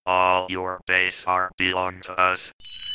All your base are belong to us.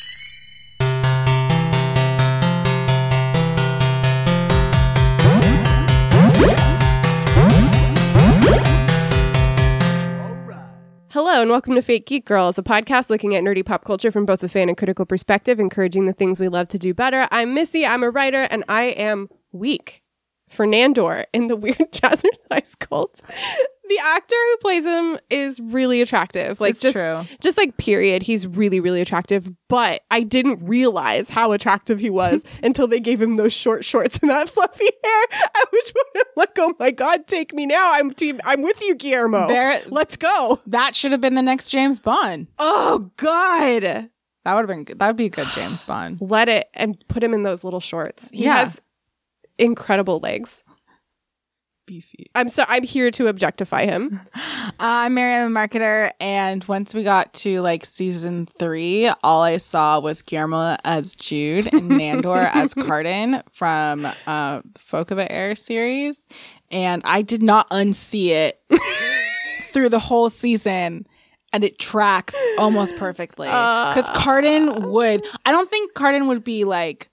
Hello and welcome to Fake Geek Girls, a podcast looking at nerdy pop culture from both a fan and critical perspective, encouraging the things we love to do better. I'm Missy, I'm a writer, and I am weak for Nandor in the Weird Jazzercise Cult. The actor who plays him is really attractive. Like, just like period, he's really, really attractive. But I didn't realize how attractive he was until they gave him those short shorts and that fluffy hair. I was like, oh my God, take me now. I'm with you, Guillermo. Let's go. That should have been the next James Bond. Oh God. That would have been good. That would be a good James Bond. Let it and put him in those little shorts. He has incredible legs. Beefy. I'm here to objectify him. I'm Mary, I'm a marketer, and once we got to like season 3, all I saw was Guillermo as Jude and Nandor as Cardin from Folk of the Air series, and I did not unsee it through the whole season. And it tracks almost perfectly. Because Cardin I don't think Cardin would be like,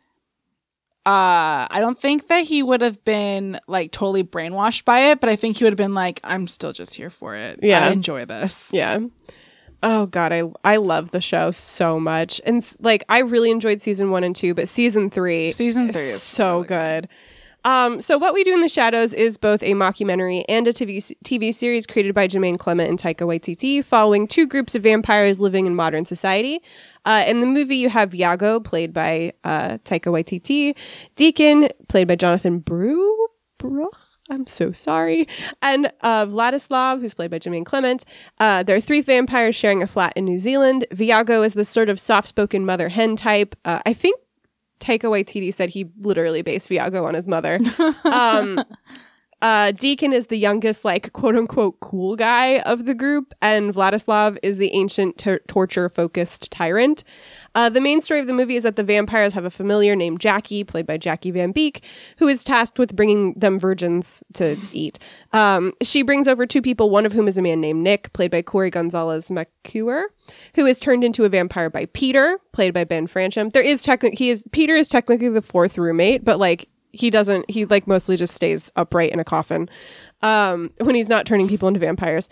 I don't think that he would have been like totally brainwashed by it, but I think he would have been like, I'm still just here for it. Yeah. I enjoy this. Yeah. Oh God, I love the show so much. And like, I really enjoyed season 1 and 2, but season 3 is so really good. So What We Do in the Shadows is both a mockumentary and a TV series created by Jermaine Clement and Taika Waititi, following two groups of vampires living in modern society. In the movie, you have Iago, played by Taika Waititi, Deacon, played by Jonathan Bruch. I'm so sorry. And Vladislav, who's played by Jermaine Clement. There are 3 vampires sharing a flat in New Zealand. Iago is the sort of soft-spoken mother hen type. I think Taika Waititi said he literally based Iago on his mother. Deacon is the youngest, like, quote-unquote cool guy of the group, and Vladislav is the ancient torture-focused tyrant. The main story of the movie is that the vampires have a familiar named Jackie, played by Jackie Van Beek, who is tasked with bringing them virgins to eat. She brings over 2 people, one of whom is a man named Nick, played by Corey Gonzalez McCuer, who is turned into a vampire by Peter, played by Ben Francham. Peter is technically the 4th roommate, but like he like mostly just stays upright in a coffin when he's not turning people into vampires.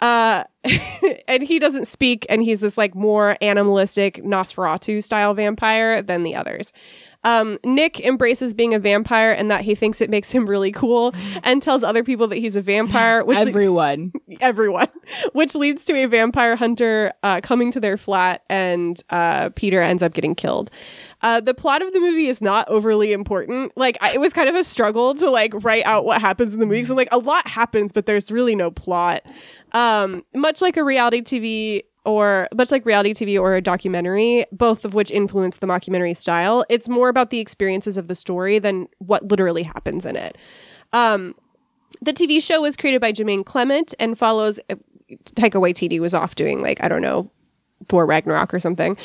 And he doesn't speak, and he's this like more animalistic Nosferatu style vampire than the others. Nick embraces being a vampire and that he thinks it makes him really cool, and tells other people that he's a vampire. Which everyone, which leads to a vampire hunter coming to their flat, and Peter ends up getting killed. The plot of the movie is not overly important. Like, it was kind of a struggle to like write out what happens in the movie. So like a lot happens, but there's really no plot. Much like reality TV or a documentary, both of which influence the mockumentary style, it's more about the experiences of the story than what literally happens in it. The TV show was created by Jermaine Clement and follows Taika Waititi was off doing like, I don't know, Thor Ragnarok or something.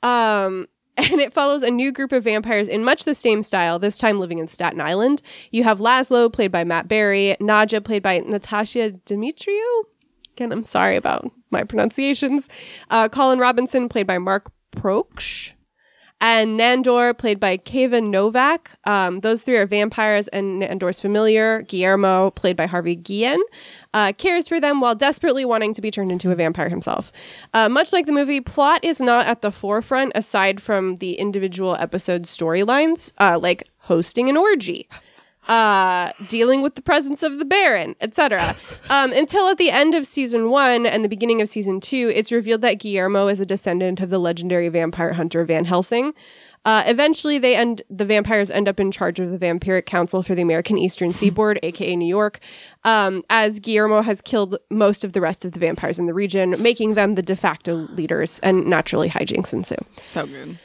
And it follows a new group of vampires in much the same style, this time living in Staten Island. You have Laszlo, played by Matt Berry, Nadja, played by Natasha Demetriou. Again, I'm sorry about my pronunciations. Colin Robinson, played by Mark Proksch. And Nandor, played by Kevin Novak. Those 3 are vampires, and Nandor's familiar, Guillermo, played by Harvey Guillen, cares for them while desperately wanting to be turned into a vampire himself. Much like the movie, plot is not at the forefront aside from the individual episode storylines, like hosting an orgy, dealing with the presence of the Baron, etc. Until at the end of season 1 and the beginning of season 2, it's revealed that Guillermo is a descendant of the legendary vampire hunter Van Helsing. Eventually, the vampires end up in charge of the Vampiric Council for the American Eastern Seaboard, aka New York, as Guillermo has killed most of the rest of the vampires in the region, making them the de facto leaders, and naturally hijinks ensue. So good.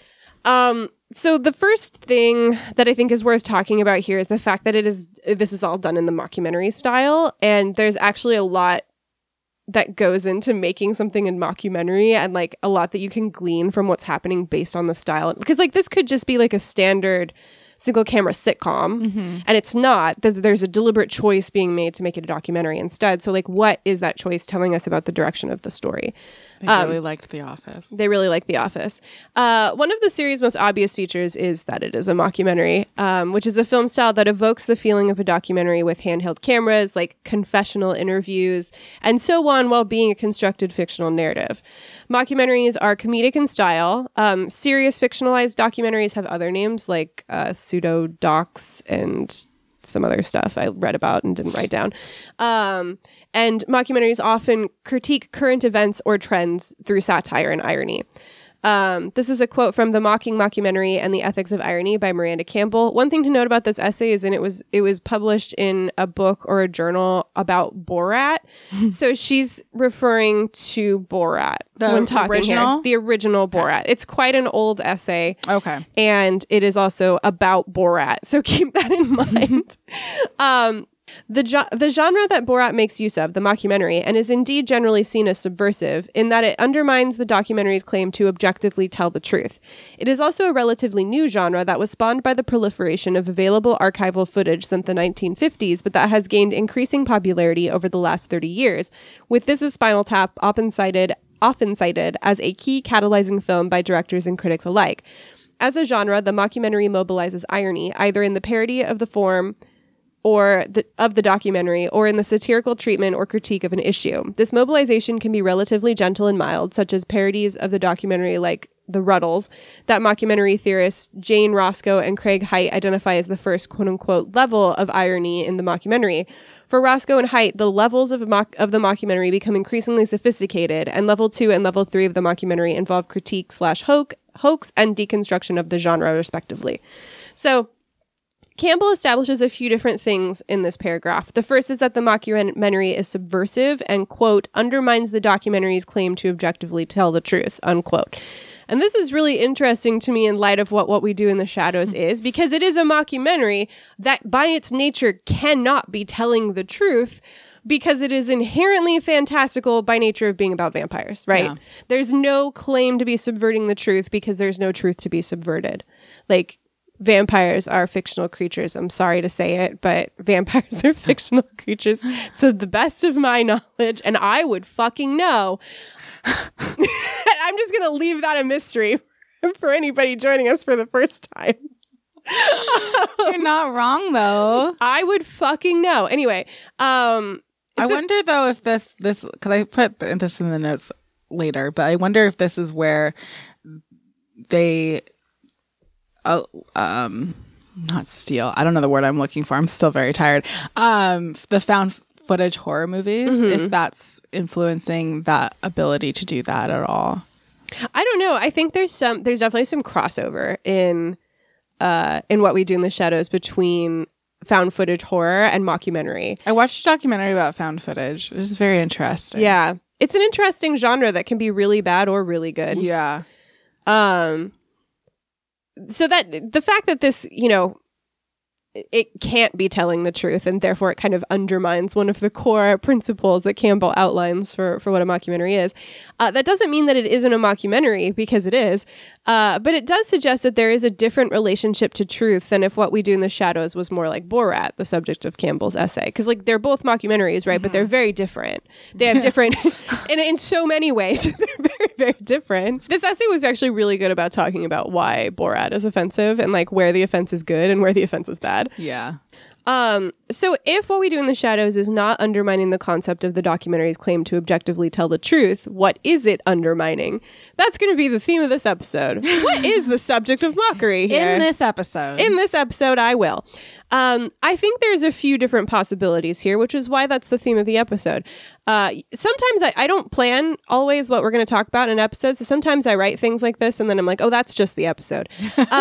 So the first thing that I think is worth talking about here is the fact that this is all done in the mockumentary style, and there's actually a lot that goes into making something in mockumentary, and like a lot that you can glean from what's happening based on the style. Because like this could just be like a standard single camera sitcom, and it's not. There's a deliberate choice being made to make it a documentary instead. So like, what is that choice telling us about the direction of the story? They really liked The Office. They really like The Office. One of the series' most obvious features is that it is a mockumentary, which is a film style that evokes the feeling of a documentary with handheld cameras, like confessional interviews, and so on, while being a constructed fictional narrative. Mockumentaries are comedic in style. Serious fictionalized documentaries have other names, like pseudo-docs and some other stuff I read about and didn't write down. And mockumentaries often critique current events or trends through satire and irony. This is a quote from The Mocking Mockumentary and the Ethics of Irony by Miranda Campbell. One thing to note about this essay is it was published in a book or a journal about Borat. So she's referring to Borat when talking original? here. The original Borat. It's quite an old essay. Okay. And it is also about Borat. So keep that in mind. The genre that Borat makes use of, the mockumentary, and is indeed generally seen as subversive in that it undermines the documentary's claim to objectively tell the truth. It is also a relatively new genre that was spawned by the proliferation of available archival footage since the 1950s, but that has gained increasing popularity over the last 30 years, with This Is Spinal Tap often cited as a key catalyzing film by directors and critics alike. As a genre, the mockumentary mobilizes irony, either in the parody of the form of the documentary, or in the satirical treatment or critique of an issue. This mobilization can be relatively gentle and mild, such as parodies of the documentary like The Ruddles, that mockumentary theorists Jane Roscoe and Craig Height identify as the first quote-unquote level of irony in the mockumentary. For Roscoe and Height, the levels of the mockumentary become increasingly sophisticated, and level 2 and level 3 of the mockumentary involve critique / hoax and deconstruction of the genre, respectively. So Campbell establishes a few different things in this paragraph. The first is that the mockumentary is subversive and, quote, undermines the documentary's claim to objectively tell the truth, unquote. And this is really interesting to me in light of what We Do in the Shadows is, because it is a mockumentary that by its nature cannot be telling the truth, because it is inherently fantastical by nature of being about vampires, right? Yeah. There's no claim to be subverting the truth because there's no truth to be subverted. Like, vampires are fictional creatures. I'm sorry to say it, but vampires are fictional creatures to the best of my knowledge, and I would fucking know. I'm just going to leave that a mystery for anybody joining us for the first time. You're not wrong, though. I would fucking know. Anyway, I wonder, though, if this, because I put this in the notes later, but I wonder if this is where they... not steal. I don't know the word I'm looking for. I'm still very tired. The found footage horror movies, if that's influencing that ability to do that at all. I don't know. I think there's definitely some crossover in What We Do in the Shadows between found footage horror and mockumentary. I watched a documentary about found footage. It was very interesting. Yeah. It's an interesting genre that can be really bad or really good. Yeah. So that the fact that this, it can't be telling the truth, and therefore it kind of undermines one of the core principles that Campbell outlines for what a mockumentary is. That doesn't mean that it isn't a mockumentary, because it is, but it does suggest that there is a different relationship to truth than if What We Do in the Shadows was more like Borat, the subject of Campbell's essay. Because they're both mockumentaries, right? Mm-hmm. But they're very different. They have different, in so many ways, they're very, very different. This essay was actually really good about talking about why Borat is offensive and where the offense is good and where the offense is bad. Yeah. So if What We Do in the Shadows is not undermining the concept of the documentary's claim to objectively tell the truth, what is it undermining? That's going to be the theme of this episode. What is the subject of mockery here? In this episode, I will. I think there's a few different possibilities here, which is why that's the theme of the episode. Sometimes I don't plan always what we're going to talk about in an episode, so sometimes I write things like this and then I'm like, oh, that's just the episode.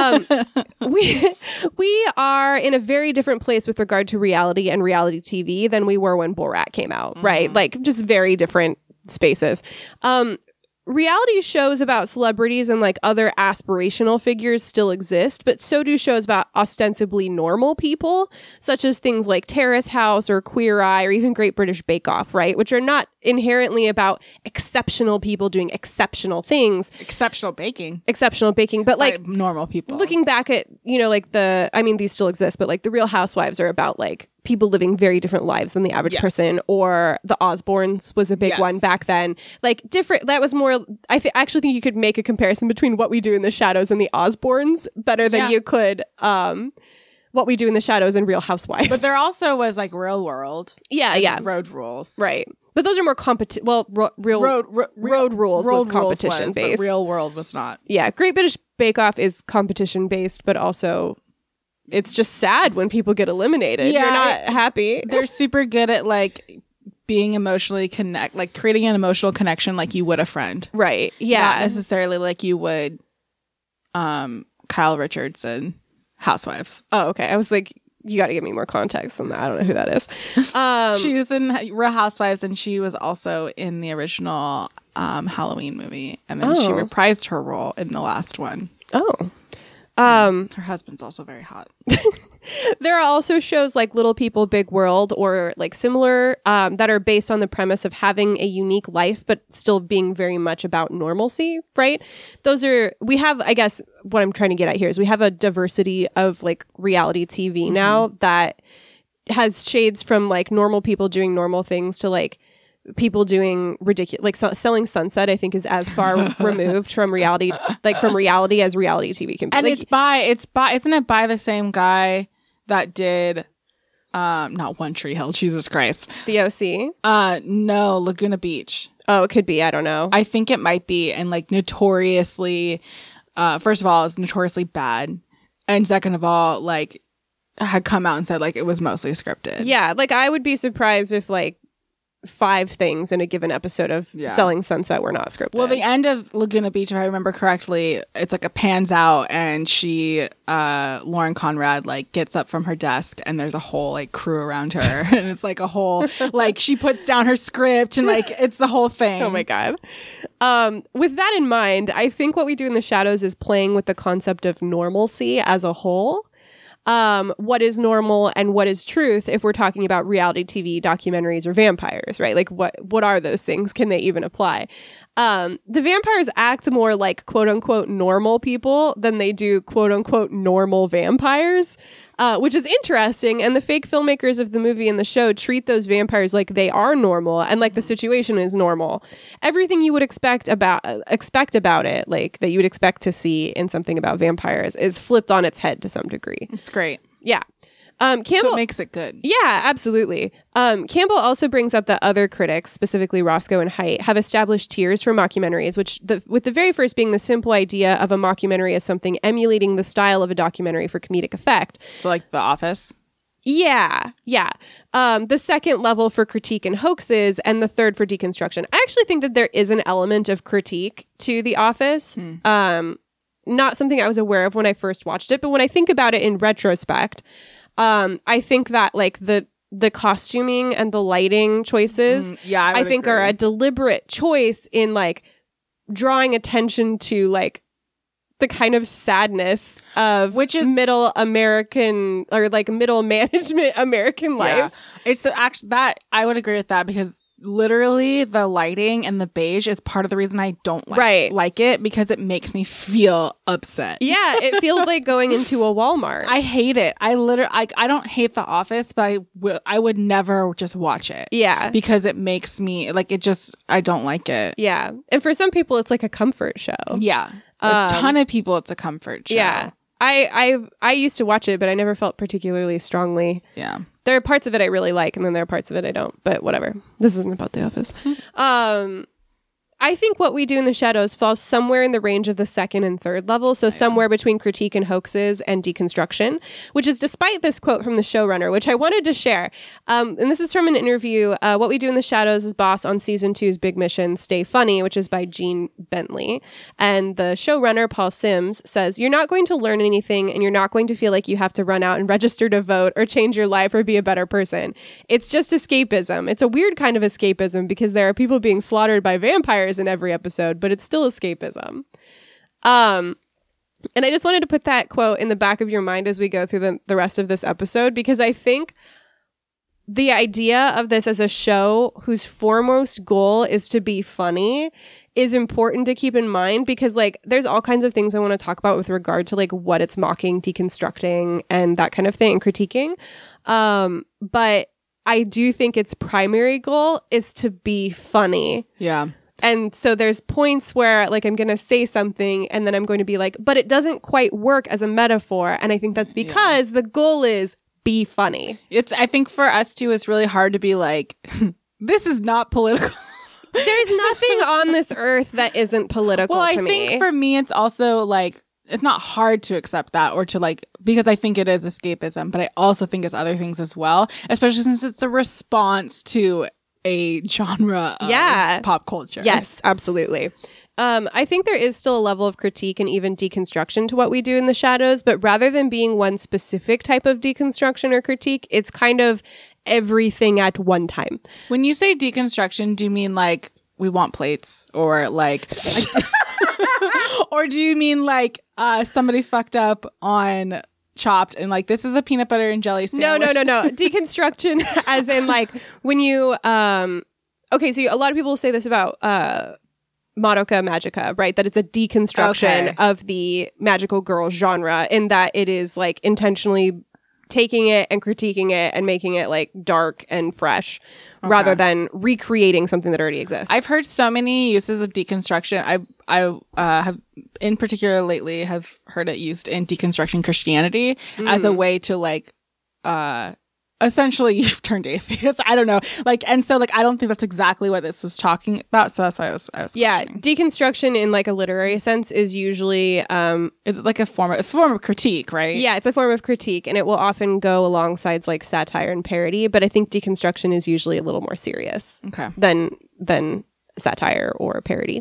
We are in a very different place with regard to reality and reality TV than we were when Borat came out, right? Just very different spaces. Reality shows about celebrities and other aspirational figures still exist, but so do shows about ostensibly normal people, such as things like Terrace House or Queer Eye or even Great British Bake Off, right? Which are not inherently about exceptional people doing exceptional things, Exceptional baking. but like normal people. looking back at, like these still exist, but like the Real Housewives are about like people living very different lives than the average person, or the Osbournes was a big one back then. Like different, that was more, I actually think you could make a comparison between What We Do in the Shadows and the Osbournes better than you could What We Do in the Shadows and Real Housewives. But there also was like Real World. Yeah. Road Rules. Right. But those are more competition. Well, Road Rules was competition based. Real World was not. Yeah. Great British Bake Off is competition based, but also it's just sad when people get eliminated. Yeah, You're not happy. They're super good at like being emotionally creating an emotional connection like you would a friend. Right. Yeah. Not necessarily like you would Kyle Richards and Housewives. Oh, okay. I was like, you got to give me more context on that. I don't know who that is. She was in Real Housewives, and she was also in the original Halloween movie, and then she reprised her role in the last one. Oh. Her husband's also very hot. There are also shows like Little People, Big World, or like similar that are based on the premise of having a unique life, but still being very much about normalcy, right? We have, I guess, what I'm trying to get at here is we have a diversity of like reality TV now that has shades from like normal people doing normal things to like people doing ridiculous, like Selling Sunset, I think is as far removed from reality, as reality TV can be. And like, isn't it by the same guy that did, not One Tree Hill, Jesus Christ. The OC? No, Laguna Beach. Oh, it could be. I don't know. I think it might be. And like notoriously, first of all, it's notoriously bad. And second of all, like had come out and said like it was mostly scripted. Yeah. Like I would be surprised if like 5 things in a given episode of Selling Sunset were not scripted. Well, the end of Laguna Beach, if I remember correctly, it's like a pans out and she, Lauren Conrad, like gets up from her desk and there's a whole like crew around her. And it's like a whole, like she puts down her script and like it's the whole thing. Oh my God. With that in mind, I think What We Do in the Shadows is playing with the concept of normalcy as a whole. What is normal and what is truth if we're talking about reality TV, documentaries, or vampires, right? Like what are those things? Can they even apply? The vampires act more like quote unquote normal people than they do quote unquote normal vampires, which is interesting. And the fake filmmakers of the movie and the show treat those vampires like they are normal and like the situation is normal. Everything you would expect about it, like that you would expect to see in something about vampires, is flipped on its head to some degree. It's great. Yeah. Campbell, so it makes it good. Yeah, absolutely. Campbell also brings up that other critics, specifically Roscoe and Haidt, have established tiers for mockumentaries, with the very first being the simple idea of a mockumentary as something emulating the style of a documentary for comedic effect. So like The Office? Yeah. The second level for critique and hoaxes, and the third for deconstruction. I actually think that there is an element of critique to The Office. Not something I was aware of when I first watched it, but when I think about it in retrospect, I think that like the costuming and the lighting choices, I think agree. Are a deliberate choice in like drawing attention to like the kind of sadness of which is middle American or like middle management American life. It's actually that I would agree with that because literally the lighting and the beige is part of the reason I don't like it because it makes me feel upset. Yeah, it feels like going into a Walmart. I hate it. I don't hate The Office, but I would never just watch it. Yeah. Because it makes me like I don't like it. Yeah. And for some people it's like a comfort show. Yeah. A ton of people it's a comfort show. Yeah. I used to watch it, but I never felt particularly strongly. Yeah. There are parts of it I really like, and then there are parts of it I don't. But whatever. This isn't about The Office. I think What We Do in the Shadows falls somewhere in the range of the second and third level, so somewhere between critique and hoaxes and deconstruction, which is despite this quote from the showrunner, which I wanted to share. And this is from an interview. What We Do in the Shadows is boss on season 2's big mission, Stay Funny, which is by Gene Bentley. And the showrunner, Paul Sims, says, "You're not going to learn anything, and you're not going to feel like you have to run out and register to vote or change your life or be a better person. It's just escapism. It's a weird kind of escapism because there are people being slaughtered by vampires in every episode, but it's still escapism." And I just wanted to put that quote in the back of your mind as we go through the rest of this episode, because I think the idea of this as a show whose foremost goal is to be funny is important to keep in mind, because like there's all kinds of things I want to talk about with regard to like what it's mocking, deconstructing, and that kind of thing, and critiquing. But I do think its primary goal is to be funny. Yeah. And so there's points where like I'm going to say something and then I'm going to be like, but it doesn't quite work as a metaphor. And I think that's because the goal is be funny. I think for us too, it's really hard to be like, this is not political. There's nothing on this earth that isn't political Well, to I me. think for me, it's also like, it's not hard to accept that or to like, because I think it is escapism, but I also think it's other things as well, especially since it's a response to a genre of pop culture. Yes, absolutely. I think there is still a level of critique and even deconstruction to what we do in the shadows, but rather than being one specific type of deconstruction or critique, it's kind of everything at one time. When you say deconstruction, do you mean like we want plates or like or do you mean like somebody fucked up on Chopped and like this is a peanut butter and jelly sandwich? No. Deconstruction as in like when you okay, so a lot of people say this about Madoka Magica, right? That it's a deconstruction of the magical girl genre in that it is like intentionally taking it and critiquing it and making it like dark and fresh rather than recreating something that already exists. I've heard so many uses of deconstruction. I have in particular lately have heard it used in deconstruction Christianity as a way to like essentially you've turned atheist. I don't know. Like, and so like I don't think that's exactly what this was talking about. So that's why I was deconstruction in like a literary sense is usually it's like a form of critique, right? Yeah, it's a form of critique, and it will often go alongside like satire and parody, but I think deconstruction is usually a little more serious than satire or parody.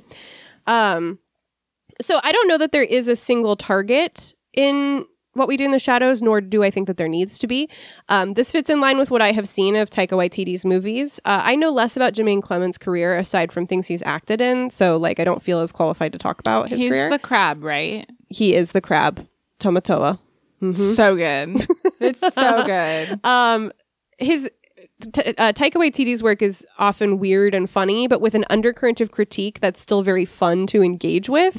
So I don't know that there is a single target in what we do in the shadows, nor do I think that there needs to be. This fits in line with what I have seen of Taika Waititi's movies. I know less about Jermaine Clement's career aside from things he's acted in, so like I don't feel as qualified to talk about his career. He's the crab, right? He is the crab, Tomatoa. Mm-hmm. So good. It's so good. Taika Waititi's work is often weird and funny, but with an undercurrent of critique that's still very fun to engage with.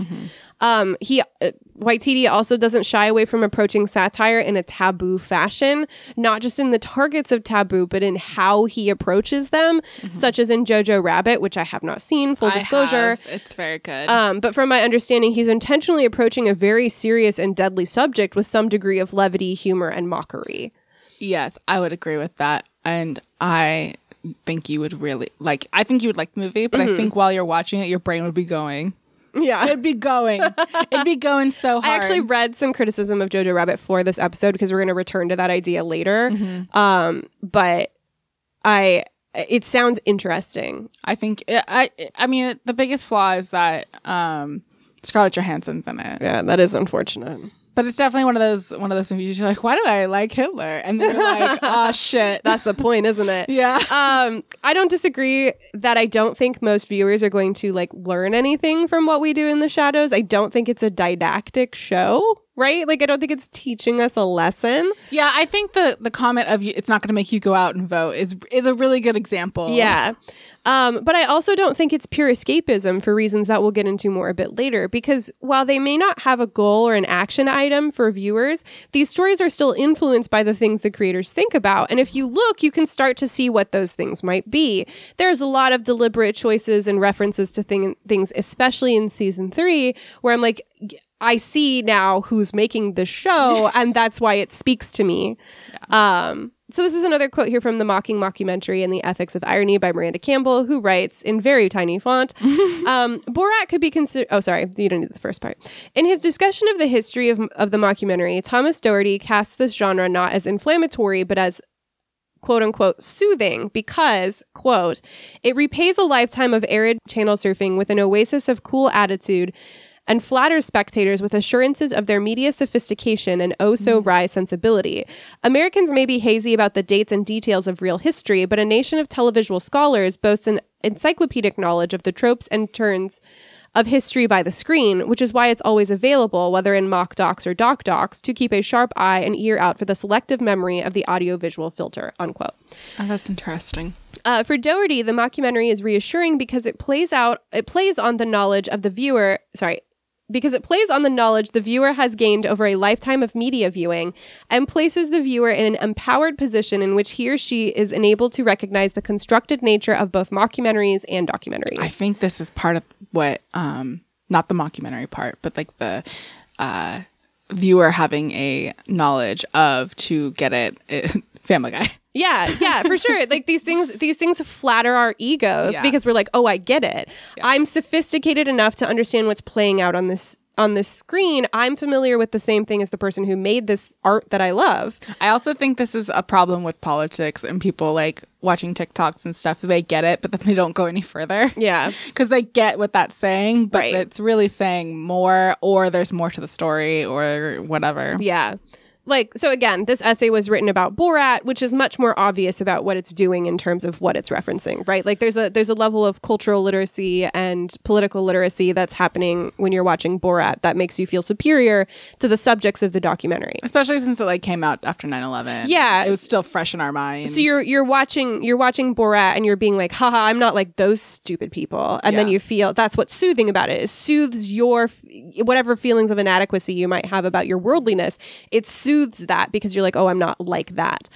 Waititi also doesn't shy away from approaching satire in a taboo fashion, not just in the targets of taboo, but in how he approaches them, such as in Jojo Rabbit, which I have not seen, full disclosure. It's very good. But from my understanding, he's intentionally approaching a very serious and deadly subject with some degree of levity, humor, and mockery. Yes, I would agree with that. And I think you would really like, I think you would like the movie, but I think while you're watching it, your brain would be going. Yeah. It'd be going so hard. I actually read some criticism of Jojo Rabbit for this episode because we're going to return to that idea later. But it sounds interesting. I think, I mean, the biggest flaw is that Scarlett Johansson's in it. Yeah, that is unfortunate. But it's definitely one of those movies you're like, why do I like Hitler? And then you're like, oh shit. That's the point, isn't it? Yeah. I don't disagree that I don't think most viewers are going to like learn anything from what we do in the shadows. I don't think it's a didactic show, right? Like I don't think it's teaching us a lesson. Yeah, I think the comment of it's not going to make you go out and vote is a really good example. Yeah. But I also don't think it's pure escapism for reasons that we'll get into more a bit later, because while they may not have a goal or an action item for viewers, these stories are still influenced by the things the creators think about. And if you look, you can start to see what those things might be. There's a lot of deliberate choices and references to things, especially in season 3, where I'm like, I see now who's making the show, and that's why it speaks to me. Yeah. So this is another quote here from The Mocking Mockumentary and the Ethics of Irony by Miranda Campbell, who writes in very tiny font, Borat could be considered... Oh, sorry, you don't need the first part. In his discussion of the history of the mockumentary, Thomas Doherty casts this genre not as inflammatory, but as quote-unquote soothing because, quote, it repays a lifetime of arid channel surfing with an oasis of cool attitude and flatters spectators with assurances of their media sophistication and oh-so-wry sensibility. Americans may be hazy about the dates and details of real history, but a nation of televisual scholars boasts an encyclopedic knowledge of the tropes and turns of history by the screen, which is why it's always available, whether in mock docs or doc docs, to keep a sharp eye and ear out for the selective memory of the audio-visual filter, unquote. Oh, that's interesting. For Doherty, the mockumentary is reassuring because it plays on the knowledge of the viewer, because it plays on the knowledge the viewer has gained over a lifetime of media viewing and places the viewer in an empowered position in which he or she is enabled to recognize the constructed nature of both mockumentaries and documentaries. I think this is part of what, not the mockumentary part, but like the viewer having a knowledge of to get it Family Guy. Yeah, for sure. Like these things flatter our egos because we're like, oh, I get it. Yeah. I'm sophisticated enough to understand what's playing out on this screen. I'm familiar with the same thing as the person who made this art that I love. I also think this is a problem with politics and people like watching TikToks and stuff. They get it, but then they don't go any further. Yeah. Because they get what that's saying, but it's really saying more, or there's more to the story or whatever. Yeah. Like, so again, this essay was written about Borat, which is much more obvious about what it's doing in terms of what it's referencing, right? Like there's a level of cultural literacy and political literacy that's happening when you're watching Borat that makes you feel superior to the subjects of the documentary. Especially since it like came out after 9/11. Yeah. It was still fresh in our minds. So you're watching Borat and you're being like, haha, I'm not like those stupid people. And then you feel that's what's soothing about it. It soothes your whatever feelings of inadequacy you might have about your worldliness. It soothes that because you're like, oh, I'm not like that.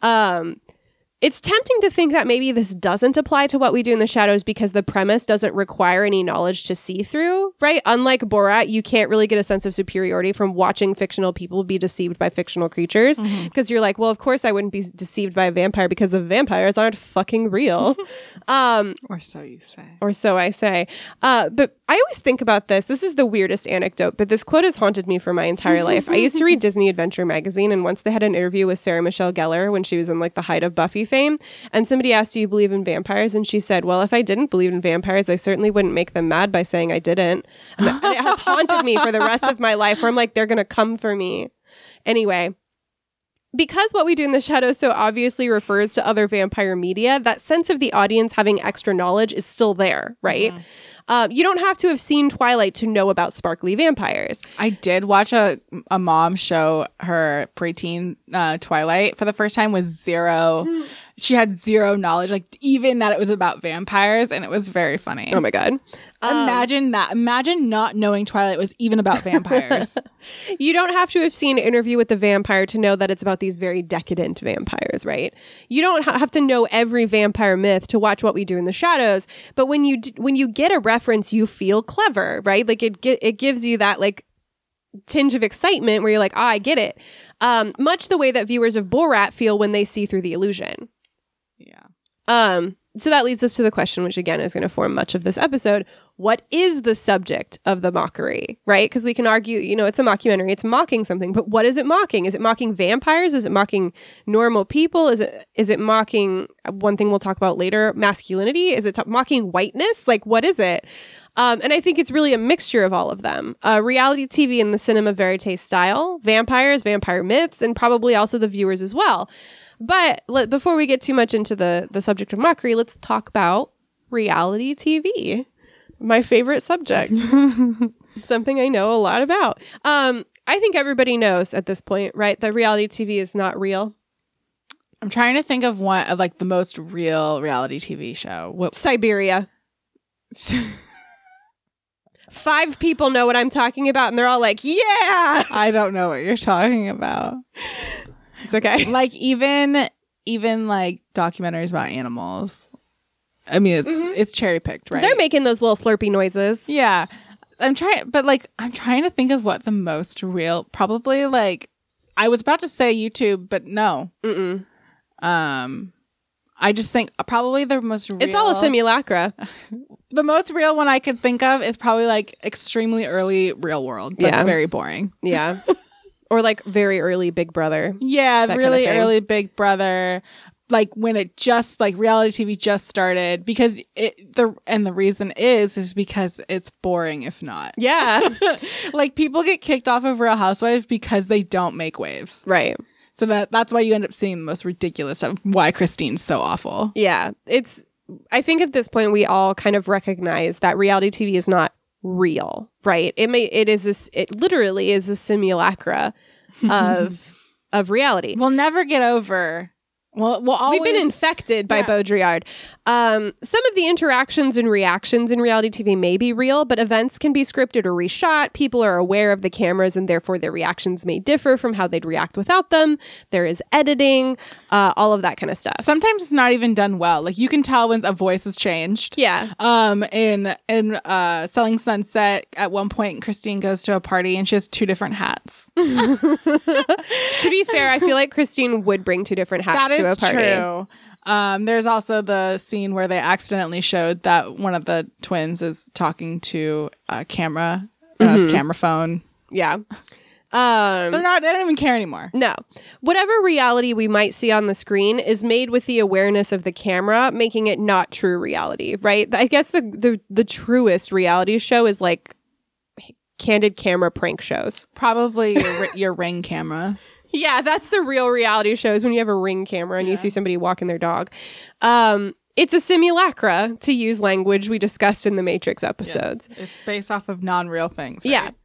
It's tempting to think that maybe this doesn't apply to What We Do in the Shadows because the premise doesn't require any knowledge to see through, right? Unlike Borat, you can't really get a sense of superiority from watching fictional people be deceived by fictional creatures because you're like, well, of course I wouldn't be deceived by a vampire because the vampires aren't fucking real. Or so you say. Or so I say. But I always think about this. This is the weirdest anecdote, but this quote has haunted me for my entire life. I used to read Disney Adventure magazine, and once they had an interview with Sarah Michelle Gellar when she was in like the height of Buffy fame, and somebody asked, do you believe in vampires? And she said, well, if I didn't believe in vampires, I certainly wouldn't make them mad by saying I didn't. And it has haunted me for the rest of my life, where I'm like, they're going to come for me. Anyway, because What We Do in the Shadows so obviously refers to other vampire media, that sense of the audience having extra knowledge is still there, right? You don't have to have seen Twilight to know about sparkly vampires. I did watch a mom show her preteen Twilight for the first time with zero. She had zero knowledge, like even that it was about vampires, and it was very funny. Oh my God. Imagine that. Imagine not knowing Twilight was even about vampires. You don't have to have seen Interview with the Vampire to know that it's about these very decadent vampires, right? You don't have to know every vampire myth to watch What We Do in the Shadows, but when you get a reference, you feel clever, right? Like it gives you that like tinge of excitement where you're like, I get it. Much the way that viewers of Borat feel when they see through the illusion. Yeah. So that leads us to the question, which again is going to form much of this episode. What is the subject of the mockery, right? Because we can argue, it's a mockumentary. It's mocking something, but what is it mocking? Is it mocking vampires? Is it mocking normal people? Is it mocking, one thing we'll talk about later, masculinity? Is it mocking whiteness? Like, what is it? And I think it's really a mixture of all of them. Reality TV in the cinema verite style, vampires, vampire myths, and probably also the viewers as well. But before we get too much into the subject of mockery, let's talk about reality TV. My favorite subject. Something I know a lot about. I think everybody knows at this point, right, that reality TV is not real. I'm trying to think of one of like the most real reality TV show. Siberia. 5 people know what I'm talking about, and they're all like, yeah! I don't know what you're talking about. It's okay. Like even like documentaries about animals. I mean, it's cherry picked, right? They're making those little slurpy noises. Yeah. I'm trying to think of what the most real, probably like, I was about to say YouTube, but no. Mm-mm. I just think probably the most real. It's all a simulacra. The most real one I could think of is probably like extremely early Real World. That's very boring. Yeah. Or like very early Big Brother. Yeah, really early Big Brother. Like when it just like reality TV just started, because the reason is because it's boring if not. Yeah. Like people get kicked off of Real Housewives because they don't make waves. Right. So that's why you end up seeing the most ridiculous stuff. Why Christine's so awful. Yeah. I think at this point we all kind of recognize that reality TV is not real, right? It literally is a simulacra of reality. We'll never get over. Well, we'll always... We've been infected by Baudrillard. Some of the interactions and reactions in reality TV may be real, but events can be scripted or reshot. People are aware of the cameras, and therefore their reactions may differ from how they'd react without them. There is editing, all of that kind of stuff. Sometimes it's not even done well. Like, you can tell when a voice has changed. Yeah. In Selling Sunset, at one point, Christine goes to a party and she has 2 different hats. To be fair, I feel like Christine would bring 2 different hats to a party. True. There's also the scene where they accidentally showed that one of the twins is talking to a camera, camera phone. Yeah. They don't even care anymore. No. Whatever reality we might see on the screen is made with the awareness of the camera, making it not true reality, right? I guess the truest reality show is like candid camera prank shows. Probably your Ring camera. Yeah, that's the real reality shows when you have a Ring camera and you see somebody walking their dog. It's a simulacra, to use language we discussed in the Matrix episodes. Yes. It's based off of non-real things, right? Yeah.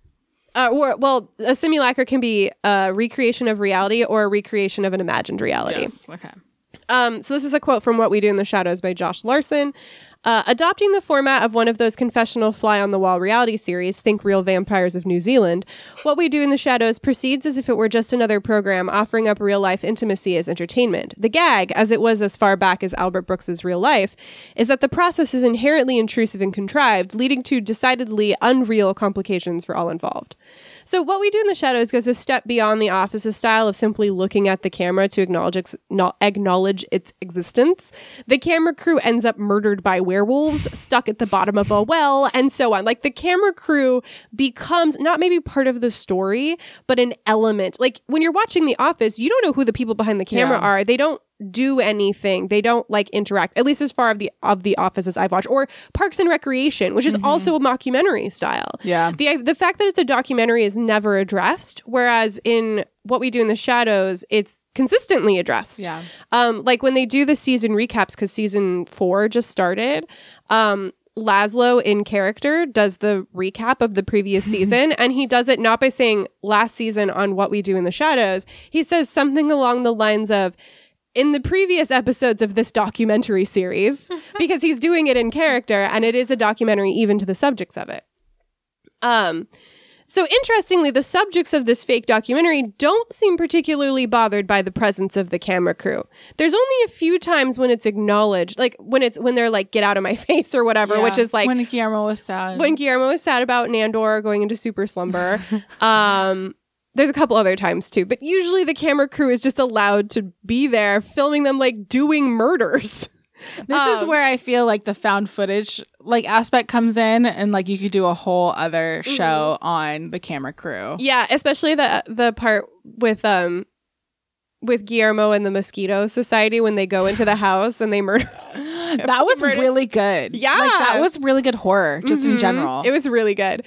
A simulacra can be a recreation of reality or a recreation of an imagined reality. Yes. Okay. So this is a quote from What We Do in the Shadows by Josh Larson. Adopting the format of one of those confessional fly-on-the-wall reality series, think Real Vampires of New Zealand, What We Do in the Shadows proceeds as if it were just another program offering up real-life intimacy as entertainment. The gag, as it was as far back as Albert Brooks's Real Life, is that the process is inherently intrusive and contrived, leading to decidedly unreal complications for all involved. So What We Do in the Shadows goes a step beyond The Office's style of simply looking at the camera to acknowledge its existence. The camera crew ends up murdered by werewolves, stuck at the bottom of a well, and so on. Like, the camera crew becomes not maybe part of the story, but an element. Like, when you're watching The Office, you don't know who the people behind the camera are. They don't do anything. They don't like interact, at least as far of the Office as I've watched, or Parks and Recreation, which is also a mockumentary style. Yeah. The fact that it's a documentary is never addressed, whereas in What We Do in the Shadows, it's consistently addressed. Yeah. Like when they do the season recaps, because season 4 just started, Laszlo in character does the recap of the previous season, and he does it not by saying last season on What We Do in the Shadows. He says something along the lines of, in the previous episodes of this documentary series, because he's doing it in character, and it is a documentary even to the subjects of it. So interestingly, the subjects of this fake documentary don't seem particularly bothered by the presence of the camera crew. There's only a few times when it's acknowledged, like when they're like, get out of my face or whatever, which is like when Guillermo was sad. When Guillermo was sad about Nandor going into super slumber. There's a couple other times too, but usually the camera crew is just allowed to be there filming them like doing murders. This is where I feel like the found footage like aspect comes in, and like you could do a whole other show on the camera crew. Yeah, especially the part with Guillermo and the Mosquito Society when they go into the house and they murder. That was really good. Yeah, like that was really good horror just in general. It was really good.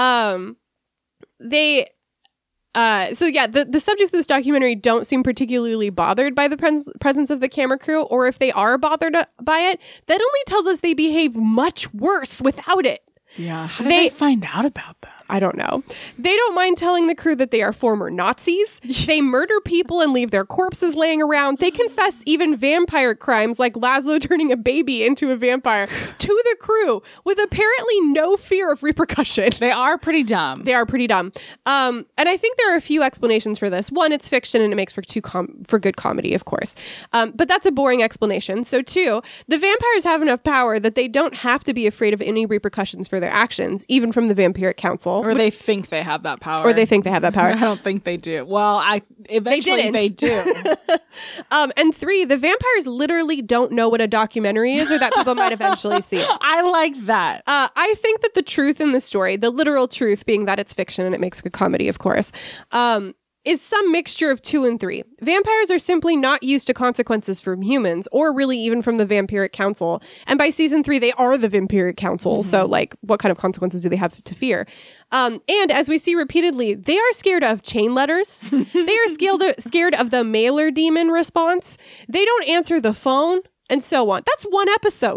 The subjects of this documentary don't seem particularly bothered by the presence of the camera crew, or if they are bothered by it, that only tells us they behave much worse without it. Yeah. How did they find out about that? I don't know. They don't mind telling the crew that they are former Nazis. They murder people and leave their corpses laying around. They confess even vampire crimes like Laszlo turning a baby into a vampire to the crew with apparently no fear of repercussion. They are pretty dumb. They are pretty dumb. And I think there are a few explanations for this. One, it's fiction and it makes for good comedy, of course. But that's a boring explanation. So 2, the vampires have enough power that they don't have to be afraid of any repercussions for their actions, even from the Vampiric Council. Or they think they have that power. I don't think they do. Well, eventually they do. And 3, the vampires literally don't know what a documentary is or that people might eventually see. I like that. I think that the truth in the story, the literal truth being that it's fiction and it makes good comedy, of course, is some mixture of 2 and 3. Vampires are simply not used to consequences from humans, or really even from the Vampiric Council. And by season 3, they are the Vampiric Council. So, like, what kind of consequences do they have to fear? And as we see repeatedly, they are scared of chain letters. They are scared of the mailer demon response. They don't answer the phone, and so on. That's one episode.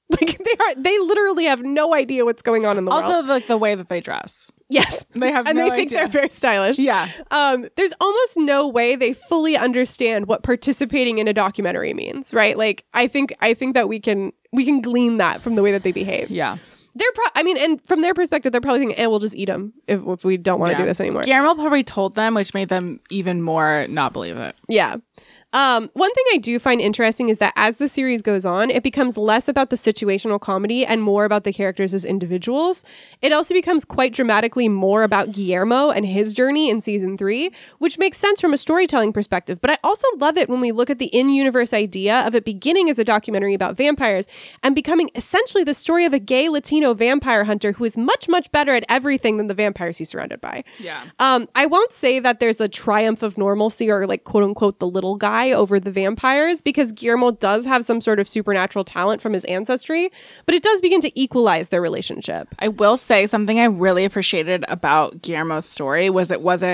Like they literally have no idea what's going on in the world. Also, like the way that they dress. Yes. They have and no they think idea. they're very stylish. Yeah. There's almost no way they fully understand what participating in a documentary means, right? Like I think that we can glean that from the way that they behave. Yeah. And from their perspective, they're probably thinking, we'll just eat them if we don't want to do this anymore. Guillermo probably told them, which made them even more not believe it. Yeah. One thing I do find interesting is that as the series goes on, it becomes less about the situational comedy and more about the characters as individuals. It also becomes quite dramatically more about Guillermo and his journey in season 3, which makes sense from a storytelling perspective. But I also love it when we look at the in-universe idea of it beginning as a documentary about vampires and becoming essentially the story of a gay Latino vampire hunter who is much, much better at everything than the vampires he's surrounded by. Yeah. I won't say that there's a triumph of normalcy or like quote unquote the little guy over the vampires because Guillermo does have some sort of supernatural talent from his ancestry, but it does begin to equalize their relationship. I will say something I really appreciated about Guillermo's story was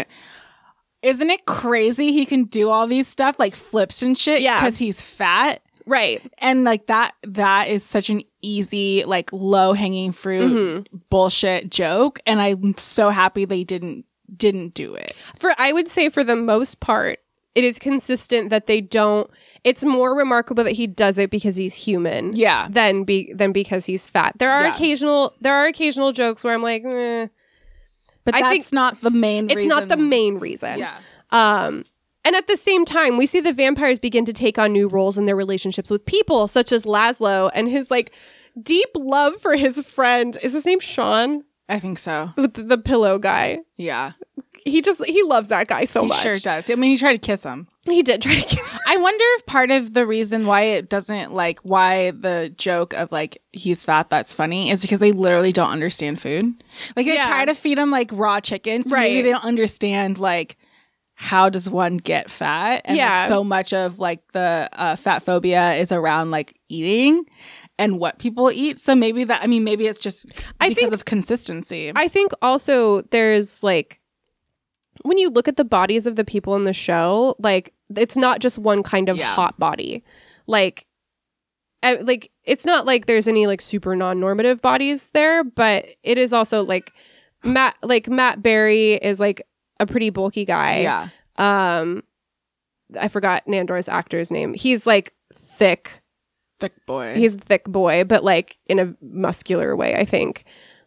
isn't it crazy he can do all these stuff like flips and shit because he's fat? Right. And like that is such an easy, like low hanging fruit bullshit joke. And I'm so happy they didn't do it. I would say for the most part, it is consistent that they don't. It's more remarkable that he does it because he's human, than because he's fat. There are occasional jokes where I'm like, but I think it's not the main. It's not the main reason. Yeah. And at the same time, we see the vampires begin to take on new roles in their relationships with people, such as Laszlo and his like deep love for his friend. Is his name Sean? I think so. With the pillow guy. Yeah. He loves that guy so much. He sure does. I mean, he tried to kiss him. He did try to kiss him. I wonder if part of the reason why it doesn't like why the joke of like he's fat that's funny is because they literally don't understand food. Like they try to feed him like raw chicken, so maybe they don't understand like how does one get fat, and like, so much of like the fat phobia is around like eating and what people eat. So maybe it's just because of consistency. I think also there's like, when you look at the bodies of the people in the show, like it's not just one kind of hot body. Like it's not like there's any like super non-normative bodies there, but it is also like Matt Berry is like a pretty bulky guy. Yeah. I forgot Nandor's actor's name. He's like thick boy. He's a thick boy, but like in a muscular way, I think.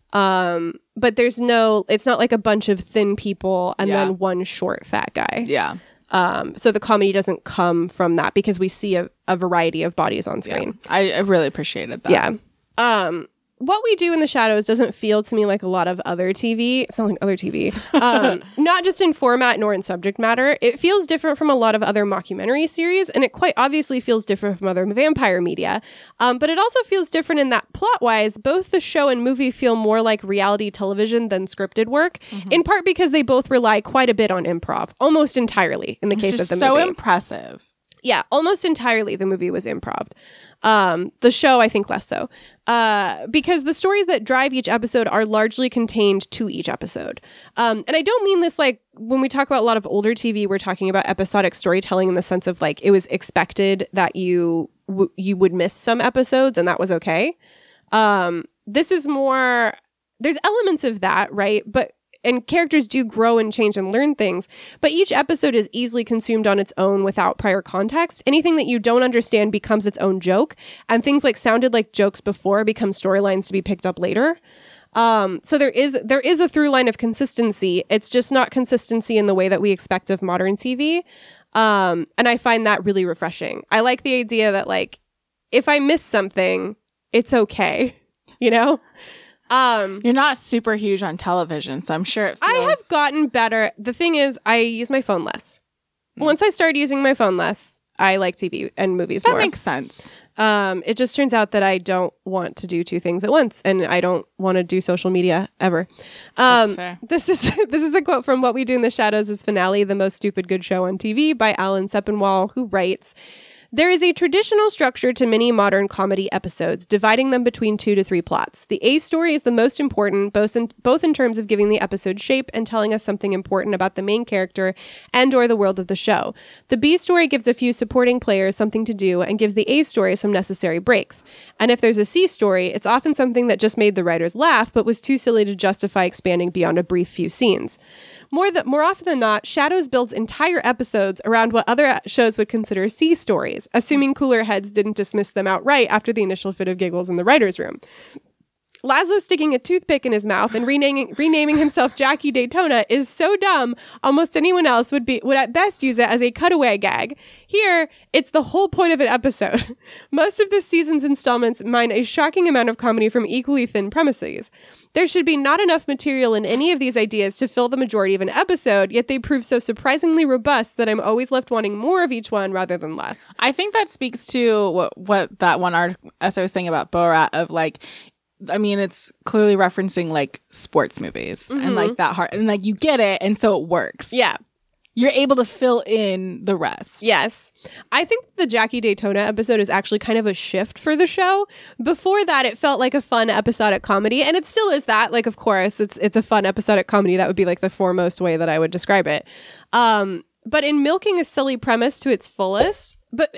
But it's not like a bunch of thin people and then one short fat guy. Yeah. So the comedy doesn't come from that because we see a variety of bodies on screen. Yeah. I really appreciated that. Yeah. What we do in the shadows doesn't feel to me like a lot of other TV. It's not like other TV. Not just in format nor in subject matter. It feels different from a lot of other mockumentary series, and it quite obviously feels different from other vampire media. But it also feels different in that plot-wise, both the show and movie feel more like reality television than scripted work, in part because they both rely quite a bit on improv, almost entirely in the case of the movie. So impressive. Yeah, almost entirely the movie was improv. The show, I think, less so. Because the stories that drive each episode are largely contained to each episode. And I don't mean this like, when we talk about a lot of older TV, we're talking about episodic storytelling in the sense of like, it was expected that you would miss some episodes and that was okay. This is more, there's elements of that, right? And characters do grow and change and learn things, but each episode is easily consumed on its own without prior context. Anything that you don't understand becomes its own joke, and things like sounded like jokes before become storylines to be picked up later. So there is a through line of consistency. It's just not consistency in the way that we expect of modern TV. And I find that really refreshing. I like the idea that like, if I miss something, it's okay, you know? You're not super huge on television, so I'm sure it feels... I have gotten better. The thing is, I use my phone less. Once I started using my phone less, I like TV and movies more. That makes sense. It just turns out that I don't want to do two things at once, and I don't want to do social media ever. That's fair. This is a quote from What We Do in the Shadows' finale, The Most Stupid Good Show on TV by Alan Sepinwall, who writes... There is a traditional structure to many modern comedy episodes, dividing them between 2 to 3 plots. The A story is the most important, both in terms of giving the episode shape and telling us something important about the main character and or the world of the show. The B story gives a few supporting players something to do and gives the A story some necessary breaks. And if there's a C story, it's often something that just made the writers laugh, but was too silly to justify expanding beyond a brief few scenes. More often than not, Shadows builds entire episodes around what other shows would consider C stories, assuming cooler heads didn't dismiss them outright after the initial fit of giggles in the writer's room. Laszlo sticking a toothpick in his mouth and renaming himself Jackie Daytona is so dumb, almost anyone else would at best use it as a cutaway gag. Here, it's the whole point of an episode. Most of this season's installments mine a shocking amount of comedy from equally thin premises. There should be not enough material in any of these ideas to fill the majority of an episode, yet they prove so surprisingly robust that I'm always left wanting more of each one rather than less. I think that speaks to what that one essay was saying about Borat of like, I mean, it's clearly referencing like sports movies and like that hard, and like you get it, and so it works. Yeah. You're able to fill in the rest. Yes. I think the Jackie Daytona episode is actually kind of a shift for the show. Before that, it felt like a fun episodic comedy, and it still is that. Like, of course, it's a fun episodic comedy. That would be like the foremost way that I would describe it. But in milking a silly premise to its fullest,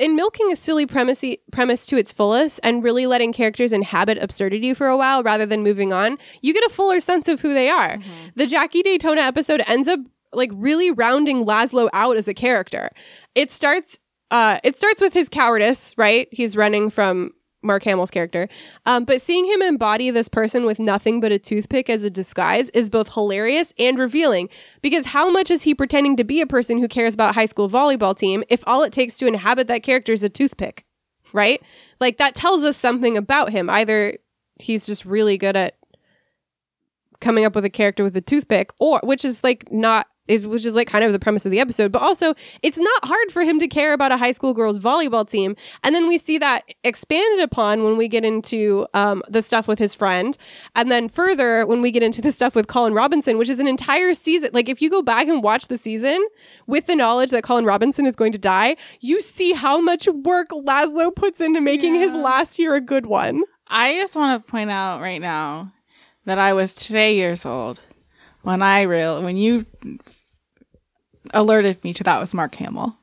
and really letting characters inhabit absurdity for a while rather than moving on, you get a fuller sense of who they are. Mm-hmm. The Jackie Daytona episode ends up like really rounding Laszlo out as a character. It starts with his cowardice, right? He's running from Mark Hamill's character. But seeing him embody this person with nothing but a toothpick as a disguise is both hilarious and revealing, because how much is he pretending to be a person who cares about high school volleyball team if all it takes to inhabit that character is a toothpick, right? Like, that tells us something about him. Either he's just really good at coming up with a character with a toothpick, or which is like kind of the premise of the episode, but also it's not hard for him to care about a high school girls volleyball team. And then we see that expanded upon when we get into the stuff with his friend, and then further when we get into the stuff with Colin Robinson, which is an entire season. Like, if you go back and watch the season with the knowledge that Colin Robinson is going to die, you see how much work Laszlo puts into making his last year a good one. I just want to point out right now that I was today years old when you alerted me to that was Mark Hamill.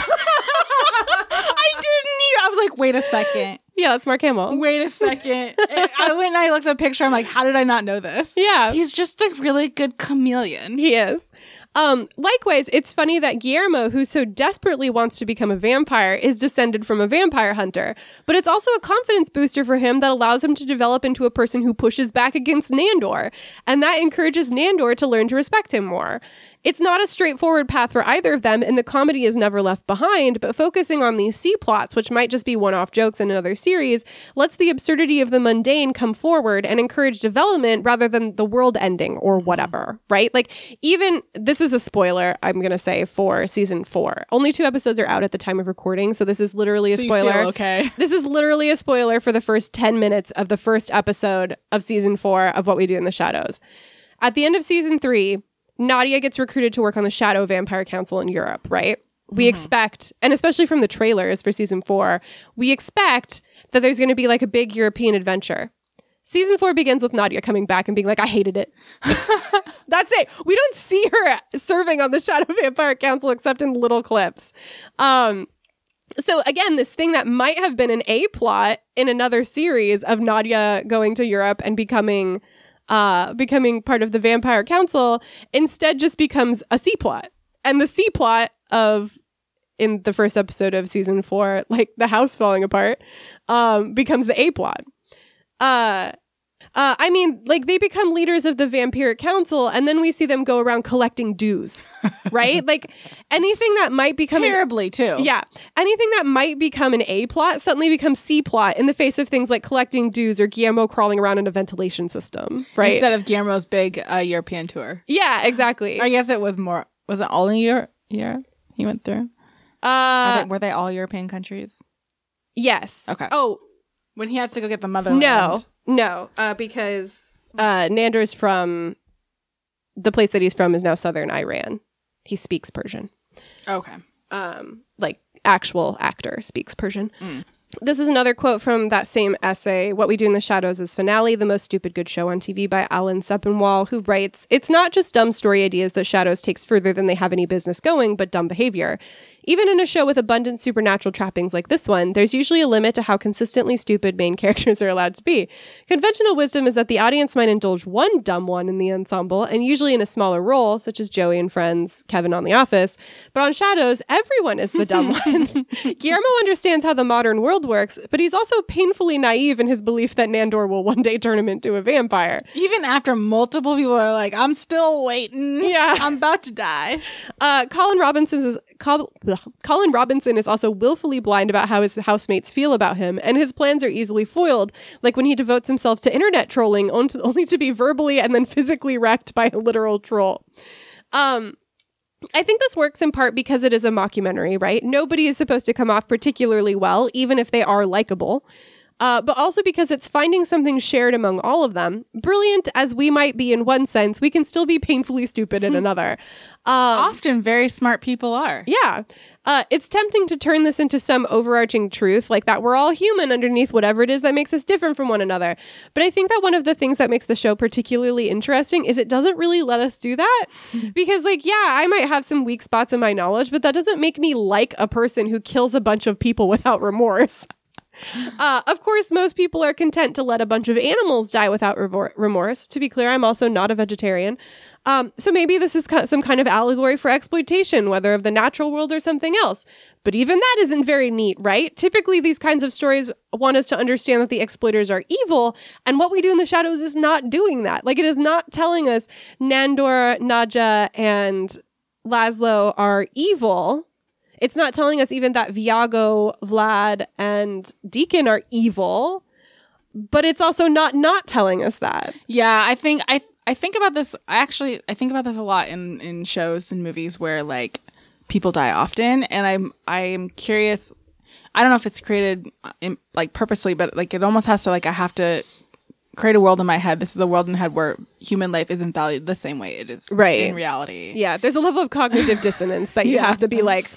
I was like, wait a second. Yeah, that's Mark Hamill. Wait a second. I went and I looked at a picture. I'm like, how did I not know this? Yeah. He's just a really good chameleon. He is. Likewise, it's funny that Guillermo, who so desperately wants to become a vampire, is descended from a vampire hunter. But it's also a confidence booster for him that allows him to develop into a person who pushes back against Nandor. And that encourages Nandor to learn to respect him more. It's not a straightforward path for either of them, and the comedy is never left behind, but focusing on these C plots, which might just be one-off jokes in another series, lets the absurdity of the mundane come forward and encourage development rather than the world ending or whatever, right? Like, even, this is a spoiler, I'm going to say, for season 4. Only 2 episodes are out at the time of recording, so this is literally a spoiler. You feel okay. This is literally a spoiler for the first 10 minutes of the first episode of season 4 of What We Do in the Shadows. At the end of season 3, Nadia gets recruited to work on the Shadow Vampire Council in Europe, right? We expect, and especially from the trailers for season 4, we expect that there's going to be like a big European adventure. Season 4 begins with Nadia coming back and being like, I hated it. That's it. We don't see her serving on the Shadow Vampire Council except in little clips. So again, this thing that might have been an A plot in another series of Nadia going to Europe and becoming part of the Vampire Council instead just becomes a C plot. And the C plot in the first episode of season 4, like the house falling apart, becomes the A plot. I mean, like, they become leaders of the Vampiric Council, and then we see them go around collecting dues, right? Like, anything that might become terribly too. Yeah, anything that might become an A plot suddenly becomes C plot in the face of things like collecting dues or Guillermo crawling around in a ventilation system, right? Instead of Guillermo's big European tour. Yeah, exactly. I guess it was more. Was it all in Europe? He went through. Were they all European countries? Yes. Okay. Oh, when he has to go get the motherland. No, because Nandor's from the place that he's from is now southern Iran. He speaks Persian. Okay. Like actual actor speaks Persian. This is another quote from that same essay, What We Do in the Shadows is Finale, the most stupid good show on TV, by Alan Sepinwall, who writes, "It's not just dumb story ideas that Shadows takes further than they have any business going, but dumb behavior. Even in a show with abundant supernatural trappings like this one, there's usually a limit to how consistently stupid main characters are allowed to be. Conventional wisdom is that the audience might indulge one dumb one in the ensemble, and usually in a smaller role, such as Joey and Friends, Kevin on The Office. But on Shadows, everyone is the dumb one. Guillermo understands how the modern world works, but he's also painfully naive in his belief that Nandor will one day turn him into a vampire." Even after multiple people are like, I'm still waiting. Yeah. I'm about to die. Colin Robinson is also willfully blind about how his housemates feel about him, and his plans are easily foiled, like when he devotes himself to internet trolling only to be verbally and then physically wrecked by a literal troll. I think this works in part because it is a mockumentary, right? Nobody is supposed to come off particularly well, even if they are likable. But also because it's finding something shared among all of them. Brilliant as we might be in one sense, we can still be painfully stupid in another. Often very smart people are. Yeah. It's tempting to turn this into some overarching truth, like that we're all human underneath whatever it is that makes us different from one another. But I think that one of the things that makes the show particularly interesting is it doesn't really let us do that. Because, like, yeah, I might have some weak spots in my knowledge, but that doesn't make me like a person who kills a bunch of people without remorse. Of course, most people are content to let a bunch of animals die without remorse. To be clear, I'm also not a vegetarian. So maybe this is some kind of allegory for exploitation, whether of the natural world or something else. But even that isn't very neat, right? Typically, these kinds of stories want us to understand that the exploiters are evil, and What We Do in the Shadows is not doing that. Like, it is not telling us Nandor, Nadja, and Laszlo are evil. It's not telling us even that Viago, Vlad, and Deacon are evil, but it's also not telling us that. Yeah, I think about this. I think about this a lot in shows and movies where like people die often, and I'm curious. I don't know if it's created like purposely, but like it almost has to like I have to create a world in my head. This is a world in my head where human life isn't valued the same way it is in reality. Yeah, there's a level of cognitive dissonance that you have to be like,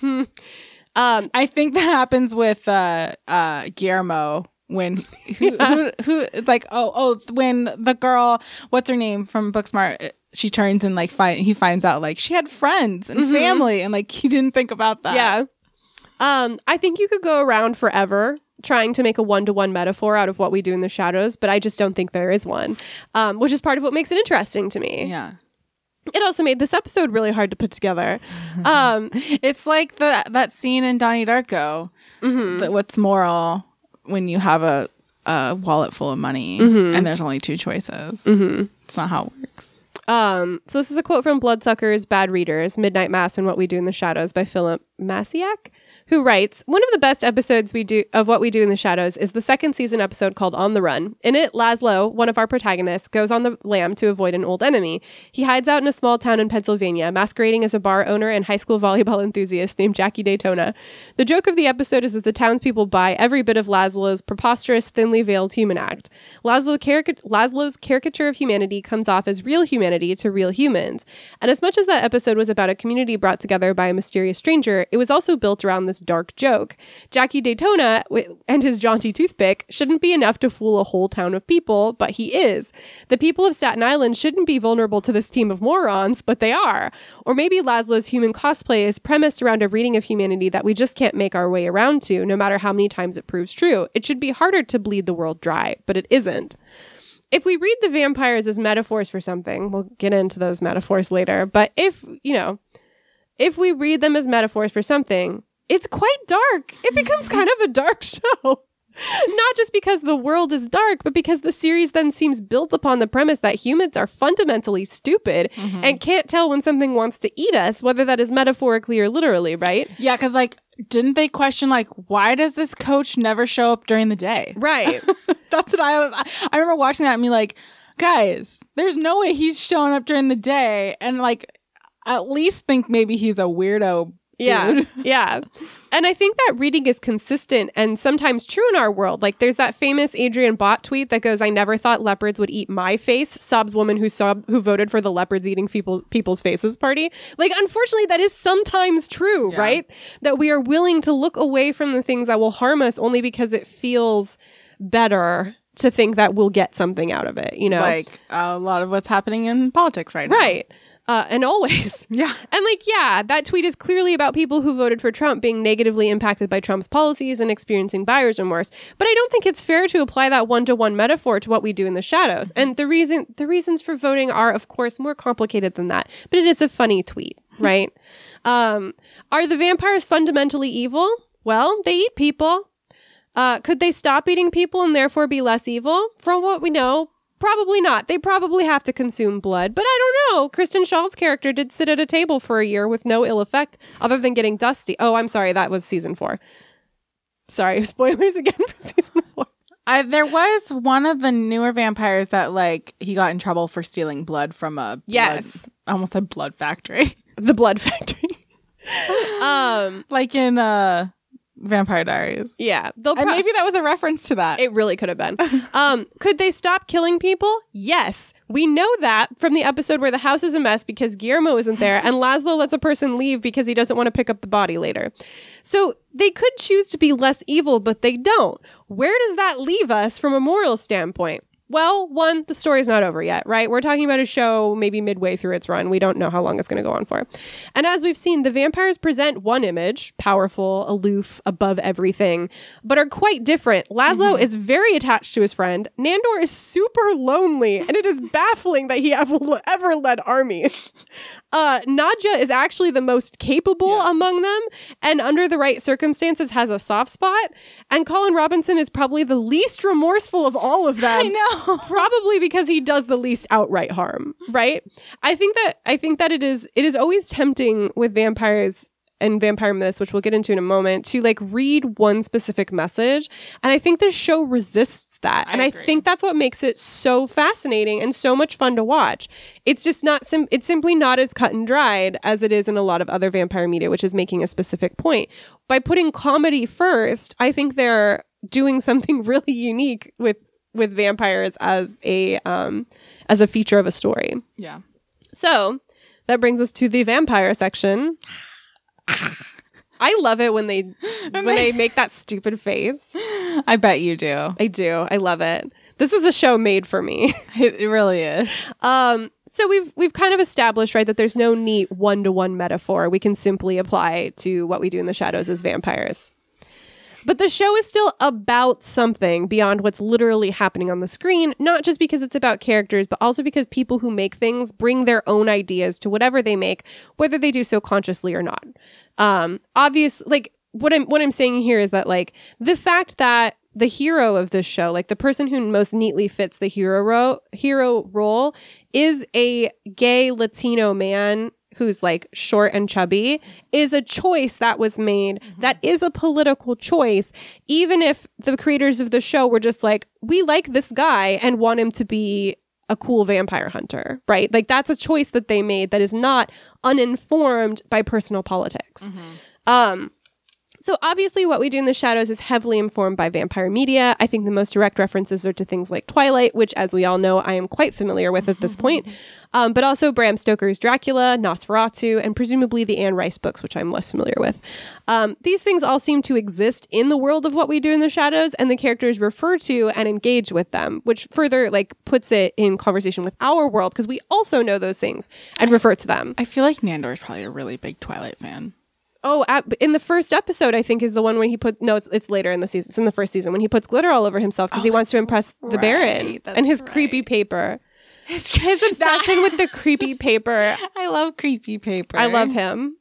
I think that happens with Guillermo when who like when the girl, what's her name from Booksmart, she turns and like he finds out like she had friends and family, and like he didn't think about that. Yeah. I think you could go around forever trying to make a one-to-one metaphor out of What We Do in the Shadows, but I just don't think there is one, which is part of what makes it interesting to me. Yeah. It also made this episode really hard to put together. It's like that scene in Donnie Darko. What's moral when you have a wallet full of money and there's only two choices? It's not how it works. So this is a quote from Bloodsuckers, Bad Readers, Midnight Mass, and What We Do in the Shadows by Philip Masiak, who writes, "One of the best episodes of What We Do in the Shadows is the second season episode called On the Run. In it, Laszlo, one of our protagonists, goes on the lam to avoid an old enemy. He hides out in a small town in Pennsylvania, masquerading as a bar owner and high school volleyball enthusiast named Jackie Daytona. The joke of the episode is that the townspeople buy every bit of Laszlo's preposterous, thinly veiled human act. Laszlo's caricature of humanity comes off as real humanity to real humans. And as much as that episode was about a community brought together by a mysterious stranger, it was also built around this dark joke. Jackie Daytona and his jaunty toothpick shouldn't be enough to fool a whole town of people, but he is. The people of Staten Island shouldn't be vulnerable to this team of morons, but they are. Or maybe Laszlo's human cosplay is premised around a reading of humanity that we just can't make our way around to, no matter how many times it proves true. It should be harder to bleed the world dry, but it isn't. If we read the vampires as metaphors for something, we'll get into those metaphors later, but if we read them as metaphors for something, it's quite dark. It becomes kind of a dark show. Not just because the world is dark, but because the series then seems built upon the premise that humans are fundamentally stupid and can't tell when something wants to eat us, whether that is metaphorically or literally, right? Yeah, because like, didn't they question like, why does this coach never show up during the day? Right. That's what I remember watching that and being like, guys, there's no way he's showing up during the day, and like, at least think maybe he's a weirdo Yeah. dude. Yeah. And I think that reading is consistent and sometimes true in our world. Like there's that famous Adrian Bott tweet that goes, "I never thought leopards would eat my face," sobs woman who voted for the leopards eating people's faces party. Like, unfortunately, that is sometimes true, right? That we are willing to look away from the things that will harm us only because it feels better to think that we'll get something out of it, you know? Like a lot of what's happening in politics right now. Right. And always. Yeah. And like, yeah, that tweet is clearly about people who voted for Trump being negatively impacted by Trump's policies and experiencing buyer's remorse. But I don't think it's fair to apply that one-to-one metaphor to what we do in the shadows. And the reasons for voting are, of course, more complicated than that. But it is a funny tweet, right? Are the vampires fundamentally evil? Well, they eat people. Could they stop eating people and therefore be less evil? From what we know, probably not. They probably have to consume blood. But I don't know. Kristen Schall's character did sit at a table for a year with no ill effect other than getting dusty. Oh, I'm sorry. That was season 4. Sorry. Spoilers again for season 4. There was one of the newer vampires that, like, he got in trouble for stealing blood from a Yes. I almost said blood factory. The Blood Factory. Like in Vampire Diaries. Yeah. And maybe that was a reference to that. It really could have been. Could they stop killing people? Yes. We know that from the episode where the house is a mess because Guillermo isn't there and Laszlo lets a person leave because he doesn't want to pick up the body later. So they could choose to be less evil, but they don't. Where does that leave us from a moral standpoint? Well, one, the story's not over yet, right? We're talking about a show maybe midway through its run. We don't know how long it's going to go on for. And as we've seen, the vampires present one image, powerful, aloof, above everything, but are quite different. Laszlo is very attached to his friend. Nandor is super lonely, and it is baffling that he ever led armies. Nadja is actually the most capable among them, and under the right circumstances has a soft spot. And Colin Robinson is probably the least remorseful of all of them. I know. Probably because he does the least outright harm, right? I think that it is always tempting with vampires and vampire myths, which we'll get into in a moment, to like read one specific message. And I think this show resists that. I think that's what makes it so fascinating and so much fun to watch. It's just not, it's simply not as cut and dried as it is in a lot of other vampire media, which is making a specific point. By putting comedy first, I think they're doing something really unique with vampires as a feature of a story. Yeah. So that brings us to the vampire section. I love it when they make that stupid face. I bet you do. I do. I love it. This is a show made for me. It really is. So we've kind of established, right, that there's no neat one-to-one metaphor we can simply apply to what we do in the shadows as vampires. But the show is still about something beyond what's literally happening on the screen, not just because it's about characters, but also because people who make things bring their own ideas to whatever they make, whether they do so consciously or not. Obvious, like what I'm saying here is that like the fact that the hero of this show, like the person who most neatly fits the hero role, is a gay Latino man who's like short and chubby, is a choice that was made. That is a political choice, even if the creators of the show were just like, we like this guy and want him to be a cool vampire hunter, right? Like that's a choice that they made that is not uninformed by personal politics. So obviously what we do in the shadows is heavily informed by vampire media. I think the most direct references are to things like Twilight, which as we all know, I am quite familiar with at this point. But also Bram Stoker's Dracula, Nosferatu, and presumably the Anne Rice books, which I'm less familiar with. These things all seem to exist in the world of what we do in the shadows, and the characters refer to and engage with them, which further like puts it in conversation with our world because we also know those things and refer to them. I feel like Nandor is probably a really big Twilight fan. Oh, in the first episode, I think is the one when he puts, no, it's later in the season. It's in the first season when he puts glitter all over himself because he wants to impress the Baron and his creepy paper. His obsession with the creepy paper. I love creepy paper. I love him.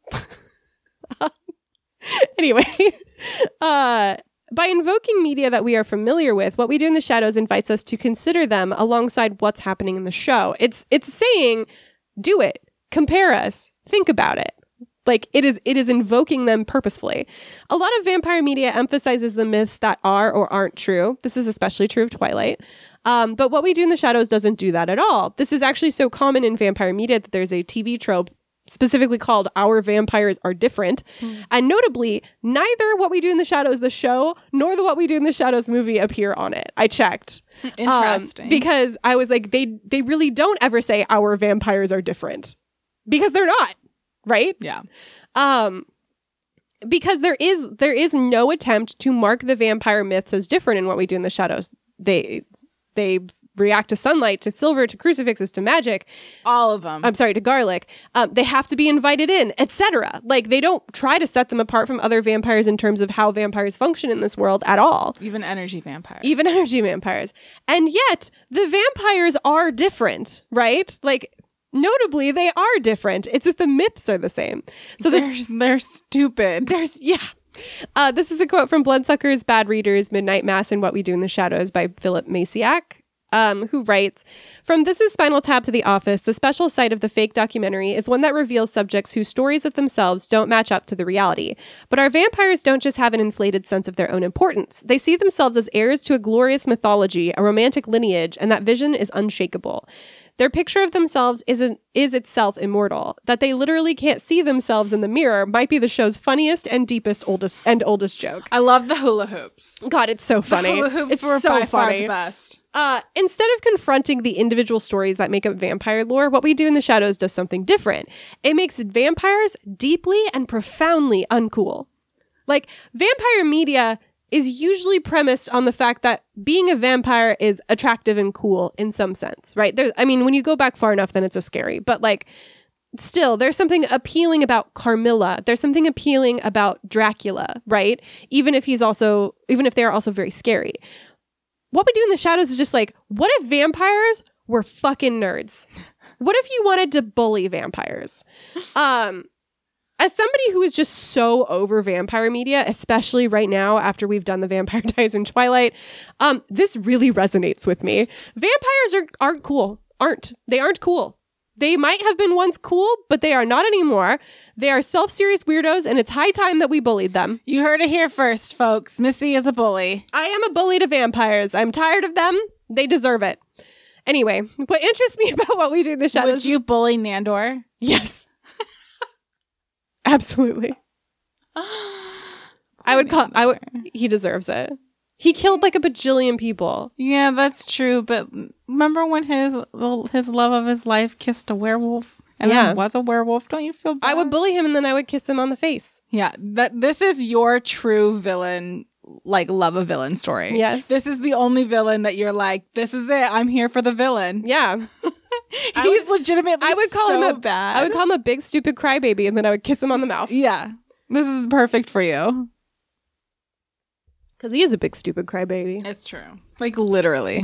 Anyway, by invoking media that we are familiar with, what we do in the shadows invites us to consider them alongside what's happening in the show. It's saying, do it, compare us, think about it. Like it is invoking them purposefully. A lot of vampire media emphasizes the myths that are or aren't true. This is especially true of Twilight. But what we do in the shadows doesn't do that at all. This is actually so common in vampire media that there's a TV trope specifically called Our Vampires Are Different. And notably, neither What We Do in the Shadows, the show, nor the What We Do in the Shadows movie appear on it. I checked. Interesting. Because I was like, they really don't ever say Our Vampires Are Different. Because they're not, right? Yeah. Because there is no attempt to mark the vampire myths as different in What We Do in the Shadows. They react to sunlight, to silver, to crucifixes, to magic. All of them. I'm sorry, to garlic. They have to be invited in, etc. Like, they don't try to set them apart from other vampires in terms of how vampires function in this world at all. Even energy vampires. Even energy vampires. And yet, the vampires are different, right? Like, notably, they are different. It's just the myths are the same. So they're stupid. This is a quote from Bloodsuckers, Bad Readers, Midnight Mass, and What We Do in the Shadows by Philip Masiak, who writes, "From This Is Spinal Tap to The Office, the special side of the fake documentary is one that reveals subjects whose stories of themselves don't match up to the reality. But our vampires don't just have an inflated sense of their own importance. They see themselves as heirs to a glorious mythology, a romantic lineage, and that vision is unshakable. Their picture of themselves is itself immortal. That they literally can't see themselves in the mirror might be the show's funniest and deepest, oldest joke." I love the hula hoops. God, it's so funny. The hula hoops it's were so by far funny. the best. Instead of confronting the individual stories that make up vampire lore, What We Do in the Shadows does something different. It makes vampires deeply and profoundly uncool. Like, vampire media is usually premised on the fact that being a vampire is attractive and cool in some sense, right? When you go back far enough, then it's a scary. But like, still, there's something appealing about Carmilla. There's something appealing about Dracula, right? Even if they're also very scary. What We Do in the Shadows is just like, what if vampires were fucking nerds? What if you wanted to bully vampires? As somebody who is just so over vampire media, especially right now after we've done The Vampire Diaries and Twilight, this really resonates with me. Vampires aren't cool. They aren't cool. They might have been once cool, but they are not anymore. They are self-serious weirdos, and it's high time that we bullied them. You heard it here first, folks. Missy is a bully. I am a bully to vampires. I'm tired of them. They deserve it. Anyway, what interests me about What We Do in the Shadows... Would you bully Nandor? Yes. Absolutely. He deserves it. He killed like a bajillion people. Yeah, that's true. But remember when his love of his life kissed a werewolf and then was a werewolf? Don't you feel bad? I would bully him and then I would kiss him on the face. Yeah, this is your true villain, like love a villain story. Yes. This is the only villain that you're like, this is it. I'm here for the villain. Yeah. He's legitimately I would call so him bad. I would call him a big stupid crybaby and then I would kiss him on the mouth. Yeah. This is perfect for you. Because he is a big stupid crybaby. It's true. Like literally.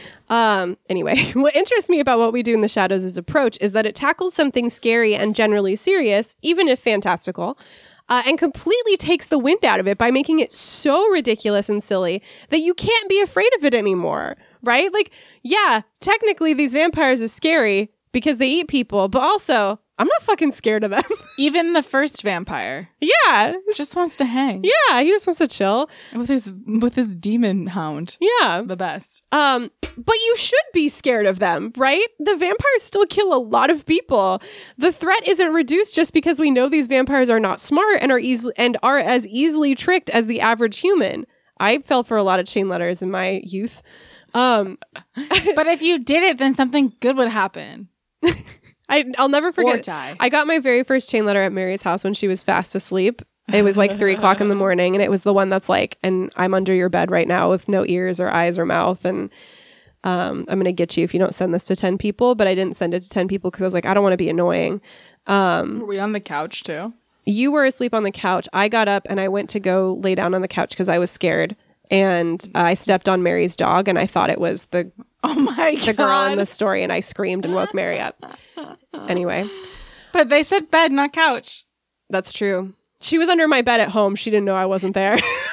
Anyway, what interests me about What We Do in the Shadows' approach is that it tackles something scary and generally serious, even if fantastical, and completely takes the wind out of it by making it so ridiculous and silly that you can't be afraid of it anymore, right? Like, yeah, technically these vampires are scary because they eat people, but also, I'm not fucking scared of them. Even the first vampire. Yeah. Just wants to hang. Yeah, he just wants to chill. With his demon hound. Yeah. The best. But you should be scared of them, right? The vampires still kill a lot of people. The threat isn't reduced just because we know these vampires are not smart and are as easily tricked as the average human. I fell for a lot of chain letters in my youth. But if you did it, then something good would happen. I'll never forget. Or die. I got my very first chain letter at Mary's house when she was fast asleep. It was like 3:00 in the morning, and it was the one that's like, and I'm under your bed right now with no ears or eyes or mouth, and I'm going to get you if you don't send this to 10 people. But I didn't send it to 10 people because I was like, I don't want to be annoying. Were we on the couch too? You were asleep on the couch. I got up and I went to go lay down on the couch because I was scared. And I stepped on Mary's dog and I thought it was the girl in the story, and I screamed and woke Mary up. Anyway. But they said bed, not couch. That's true. She was under my bed at home. She didn't know I wasn't there.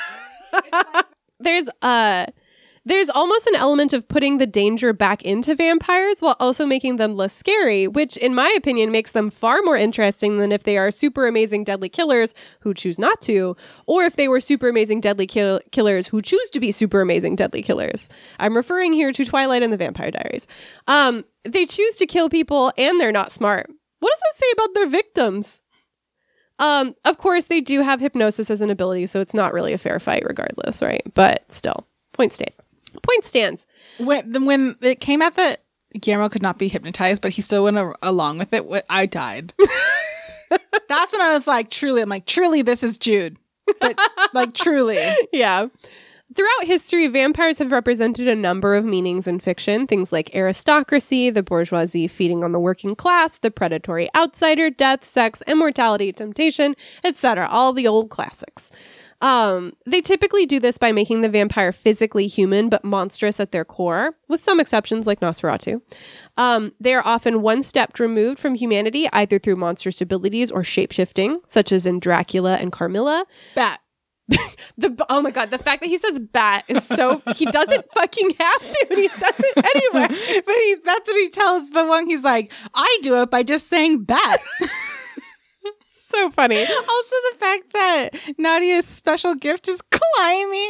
There's almost an element of putting the danger back into vampires while also making them less scary, which in my opinion makes them far more interesting than if they are super amazing deadly killers who choose not to, or if they were super amazing deadly killers who choose to be super amazing deadly killers. I'm referring here to Twilight and the Vampire Diaries. They choose to kill people and they're not smart. What does that say about their victims? Of course, they do have hypnosis as an ability, so it's not really a fair fight regardless, right? But still, point stands. When it came out that Guillermo could not be hypnotized, but he still went along with it, I died. That's when I was like, truly, this is Jude. But, like, truly. Yeah. Throughout history, vampires have represented a number of meanings in fiction. Things like aristocracy, the bourgeoisie feeding on the working class, the predatory outsider, death, sex, immortality, temptation, etc. All the old classics. They typically do this by making the vampire physically human but monstrous at their core, with some exceptions like Nosferatu. They are often one step removed from humanity, either through monstrous abilities or shapeshifting, such as in Dracula and Carmilla. Bat. Oh my god, the fact that he says bat is so he doesn't fucking have to, and he does it anyway. But that's what he tells the one. He's like, I do it by just saying bat. So funny. Also, the fact that Nadia's special gift is climbing.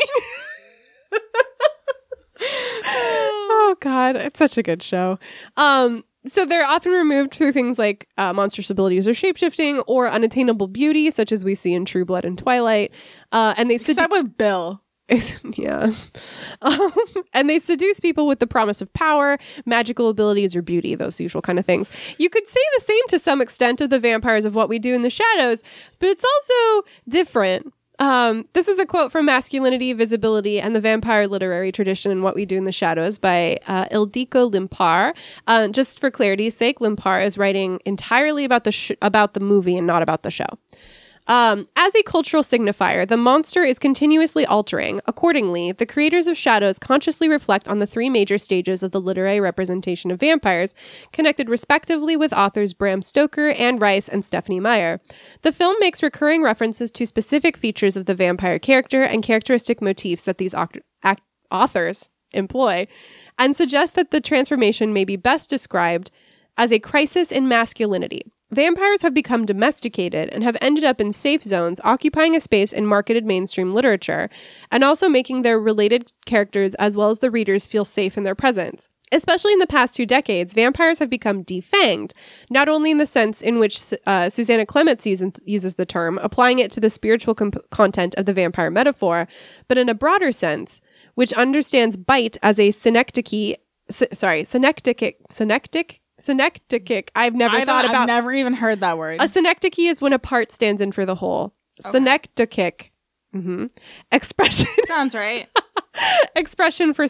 Oh god, it's such a good show. So they're often removed through things like monstrous abilities or shapeshifting or unattainable beauty, such as we see in True Blood and Twilight. And they Except with Bill. Yeah. And they seduce people with the promise of power, magical abilities, or beauty, those usual kind of things. You could say the same to some extent of the vampires of What We Do in the Shadows, but it's also different. This is a quote from Masculinity, Visibility, and the Vampire Literary Tradition in What We Do in the Shadows by Ildiko Limpar. Just for clarity's sake, Limpar is writing entirely about the movie and not about the show. As a cultural signifier, the monster is continuously altering. Accordingly, the creators of Shadows consciously reflect on the three major stages of the literary representation of vampires, connected respectively with authors Bram Stoker, Anne Rice, and Stephenie Meyer. The film makes recurring references to specific features of the vampire character and characteristic motifs that these authors employ, and suggests that the transformation may be best described as a crisis in masculinity. Vampires have become domesticated and have ended up in safe zones, occupying a space in marketed mainstream literature, and also making their related characters as well as the readers feel safe in their presence. Especially in the past 2 decades, vampires have become defanged, not only in the sense in which Susanna Clements uses the term, applying it to the spiritual content of the vampire metaphor, but in a broader sense, which understands bite as a synecdoche. Synecdoche. I've never even heard that word. A synecdoche is when a part stands in for the whole. Okay. Synecdoche. Mm-hmm. Expression. Sounds right. Expression for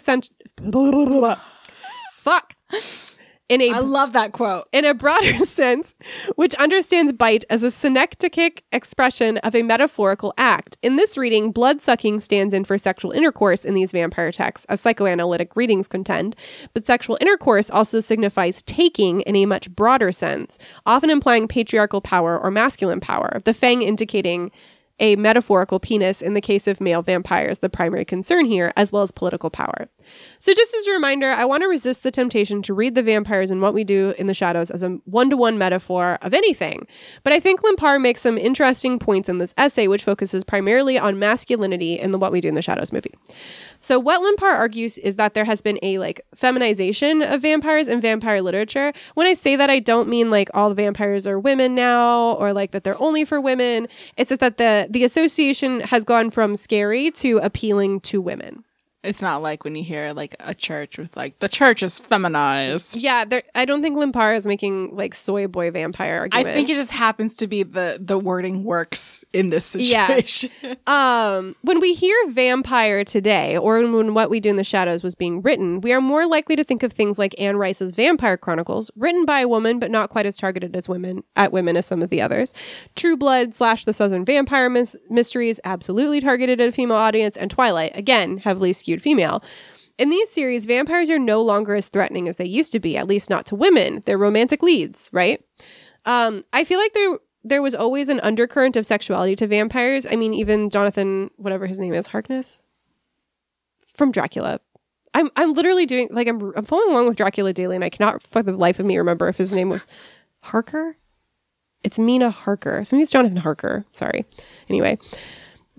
fuck. I love that quote. In a broader sense, which understands bite as a synecdochic expression of a metaphorical act. In this reading, blood-sucking stands in for sexual intercourse in these vampire texts, as psychoanalytic readings contend, but sexual intercourse also signifies taking in a much broader sense, often implying patriarchal power or masculine power, the fang indicating a metaphorical penis in the case of male vampires, the primary concern here, as well as political power. So just as a reminder, I want to resist the temptation to read the vampires and What We Do in the Shadows as a one-to-one metaphor of anything. But I think Limpar makes some interesting points in this essay, which focuses primarily on masculinity in the What We Do in the Shadows movie. So what Limpar argues is that there has been a feminization of vampires in vampire literature. When I say that, I don't mean all the vampires are women now, or that they're only for women. It's that the association has gone from scary to appealing to women. It's not like when you hear a church with the church is feminized. Yeah, I don't think Limpar is making soy boy vampire arguments. I think it just happens to be the wording works in this situation. Yeah. When we hear vampire today, or when What We Do in the Shadows was being written, we are more likely to think of things like Anne Rice's Vampire Chronicles, written by a woman but not quite as targeted as women as some of the others. True Blood / The Southern Vampire Mysteries, absolutely targeted at a female audience, and Twilight, again, heavily skewed female. In these series, vampires are no longer as threatening as they used to be, at least not to women. They're romantic leads, right? I feel like there was always an undercurrent of sexuality to vampires. I mean, even Jonathan, whatever his name is, Harkness from Dracula. I'm literally doing I'm following along with Dracula daily, and I cannot for the life of me remember if his name was Harker. It's Mina Harker. So maybe it's Jonathan Harker. Sorry. Anyway.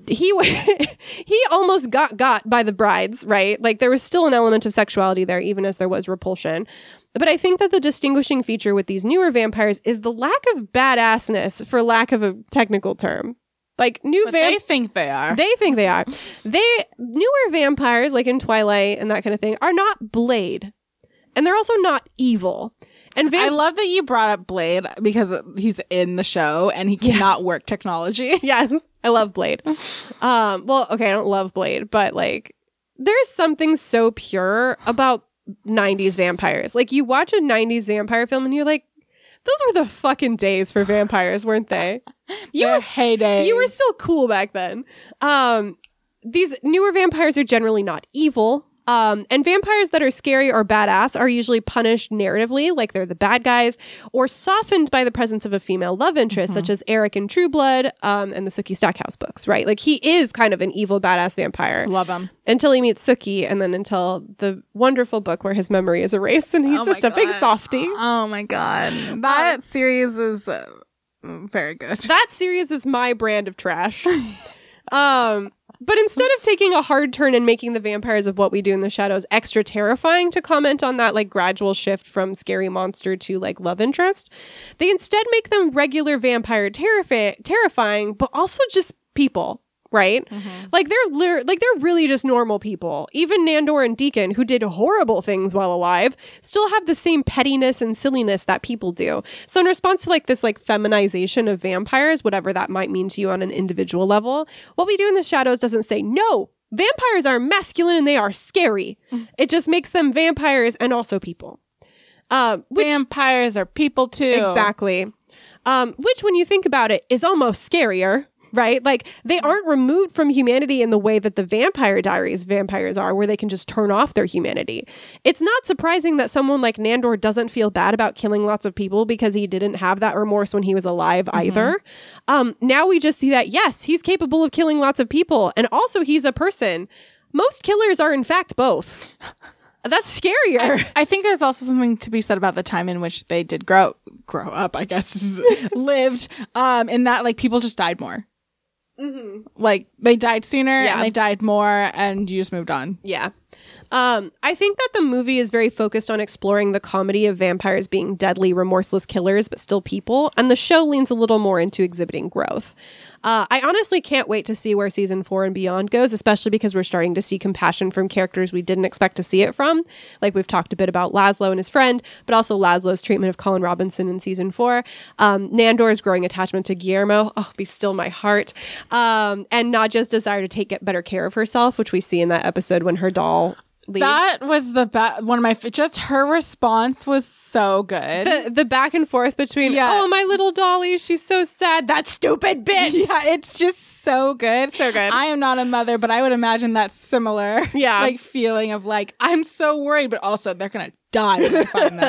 he he almost got by the brides, right? Like there was still an element of sexuality there, even as there was repulsion. But I think that the distinguishing feature with these newer vampires is the lack of badassness, for lack of a technical term. Like they think they are. They think they are. Newer vampires, like in Twilight and that kind of thing, are not Blade, and they're also not evil. And I love that you brought up Blade because he's in the show and he cannot work technology. Yes, I love Blade. Well, okay, I don't love Blade, but like there's something so pure about 90s vampires. Like you watch a 90s vampire film and you're like, those were the fucking days for vampires, weren't they? Their heyday. You were still cool back then. These newer vampires are generally not evil. And vampires that are scary or badass are usually punished narratively, like they're the bad guys, or softened by the presence of a female love interest, such as Eric in True Blood, and the Sookie Stackhouse books, right? Like he is kind of an evil badass vampire. Love him. Until he meets Sookie, and then until the wonderful book where his memory is erased and he's just a big softie. Oh my God. That series is very good. That series is my brand of trash. But instead of taking a hard turn and making the vampires of What We Do in the Shadows extra terrifying to comment on that like gradual shift from scary monster to like love interest, they instead make them regular vampire terrifying, but also just people. Right? Like they're really just normal people. Even Nandor and Deacon, who did horrible things while alive, still have the same pettiness and silliness that people do. So in response to like this like feminization of vampires, whatever that might mean to you on an individual level, What We Do in the Shadows doesn't say, no, vampires are masculine and they are scary. It just makes them vampires and also people. Vampires are people too. Exactly. Which when you think about it is almost scarier. Right? Like they aren't removed from humanity in the way that the Vampire Diaries vampires are, where they can just turn off their humanity. It's not surprising that someone like Nandor doesn't feel bad about killing lots of people because he didn't have that remorse when he was alive either. Now we just see that, yes, he's capable of killing lots of people. And also he's a person. Most killers are in fact both. That's scarier. I think there's also something to be said about the time in which they did grow up, I guess, lived, in that like people just died more. Like they died sooner and they died more and you just moved on. Yeah. I think that the movie is very focused on exploring the comedy of vampires being deadly, remorseless killers, but still people. And the show leans a little more into exhibiting growth. I honestly can't wait to see where season 4 and beyond goes, especially because we're starting to see compassion from characters we didn't expect to see it from. Like we've talked a bit about Laszlo and his friend, but also Laszlo's treatment of Colin Robinson in season 4. Nandor's growing attachment to Guillermo. Oh, be still my heart. And Nadja's desire to take better care of herself, which we see in that episode when her doll leaves. That was the one of my just her response was so good. The back and forth between oh, my little dolly, she's so sad, that stupid bitch. Yeah, it's just so good. So good. I am not a mother, but I would imagine that's similar. Yeah. Like feeling of like I'm so worried, but also they're gonna die when I find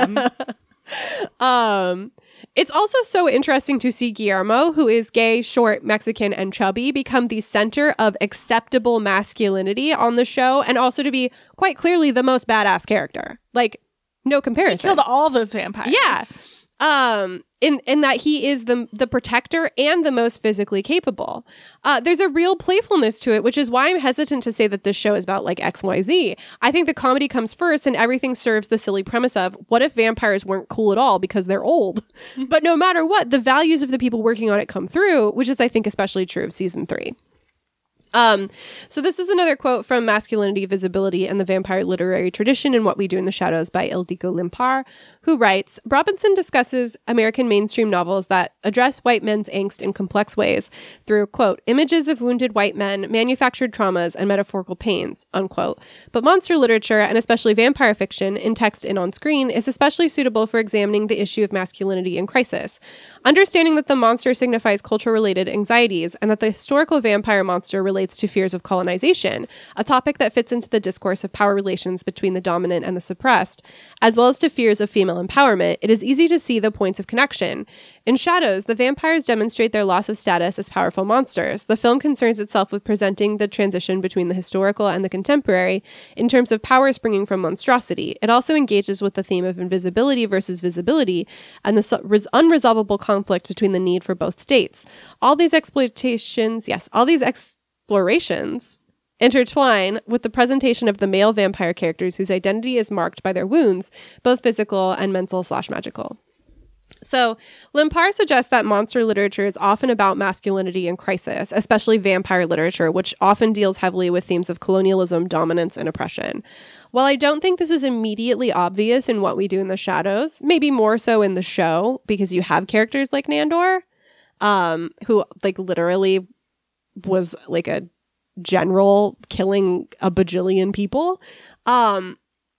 them. It's also so interesting to see Guillermo, who is gay, short, Mexican, and chubby, become the center of acceptable masculinity on the show, and also to be quite clearly the most badass character. Like, no comparison. He killed all those vampires. Yeah. In that he is the protector and the most physically capable. There's a real playfulness to it, which is why I'm hesitant to say that this show is about like XYZ. I think the comedy comes first and everything serves the silly premise of what if vampires weren't cool at all because they're old? But no matter what, the values of the people working on it come through, which is I think especially true of season 3. So this is another quote from Masculinity, Visibility, and the Vampire Literary Tradition in What We Do in the Shadows by Ildiko Limpar, who writes, Robinson discusses American mainstream novels that address white men's angst in complex ways through, quote, images of wounded white men, manufactured traumas, and metaphorical pains, unquote. But monster literature, and especially vampire fiction, in text and on screen, is especially suitable for examining the issue of masculinity in crisis. Understanding that the monster signifies culture-related anxieties, and that the historical vampire monster relates to fears of colonization, a topic that fits into the discourse of power relations between the dominant and the suppressed, as well as to fears of female empowerment, it is easy to see the points of connection. In Shadows, the vampires demonstrate their loss of status as powerful monsters. The film concerns itself with presenting the transition between the historical and the contemporary in terms of power springing from monstrosity. It also engages with the theme of invisibility versus visibility and the unresolvable conflict between the need for both states. All these explorations intertwine with the presentation of the male vampire characters whose identity is marked by their wounds, both physical and mental/magical. So, Limpar suggests that monster literature is often about masculinity and crisis, especially vampire literature, which often deals heavily with themes of colonialism, dominance, and oppression. While I don't think this is immediately obvious in What We Do in the Shadows, maybe more so in the show, because you have characters like Nandor, who like literally was like a general killing a bajillion people. But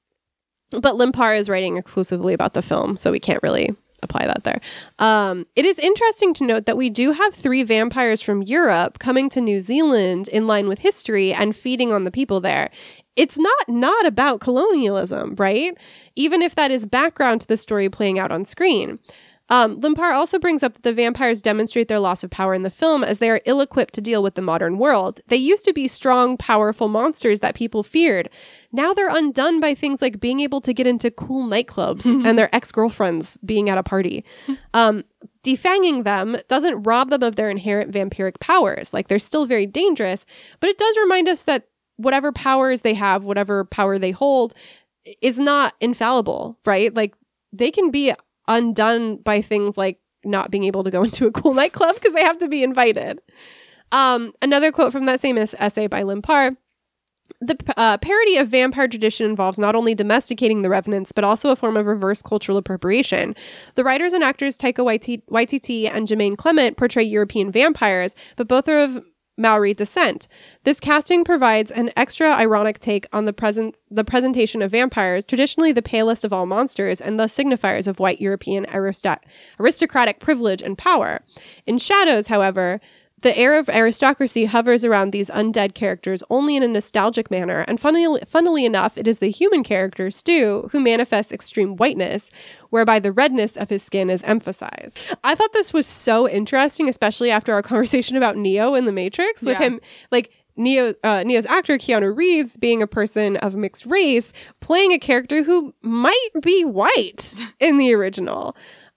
Limpar is writing exclusively about the film, so we can't really apply that there. It is interesting to note that we do have 3 vampires from Europe coming to New Zealand in line with history and feeding on the people there. It's not about colonialism, right? Even if that is background to the story playing out on screen. Limpar also brings up that the vampires demonstrate their loss of power in the film as they are ill-equipped to deal with the modern world. They used to be strong, powerful monsters that people feared. Now they're undone by things like being able to get into cool nightclubs and their ex-girlfriends being at a party. Defanging them doesn't rob them of their inherent vampiric powers. Like, they're still very dangerous, but it does remind us that whatever powers they have, whatever power they hold, is not infallible, right? Like, they can be undone by things like not being able to go into a cool nightclub because they have to be invited. Another quote from that same essay by Limpar: the parody of vampire tradition involves not only domesticating the revenants, but also a form of reverse cultural appropriation. The writers and actors Taika Waititi and Jermaine Clement portray European vampires, but both are of Maori descent. This casting provides an extra ironic take on the presentation of vampires, traditionally the palest of all monsters, and thus signifiers of white European aristocratic privilege and power. In Shadows, however, the air of aristocracy hovers around these undead characters only in a nostalgic manner, and funnily enough, it is the human character, Stu, who manifests extreme whiteness, whereby the redness of his skin is emphasized. I thought this was so interesting, especially after our conversation about Neo in The Matrix, with him, like, Neo's actor, Keanu Reeves, being a person of mixed race, playing a character who might be white in the original.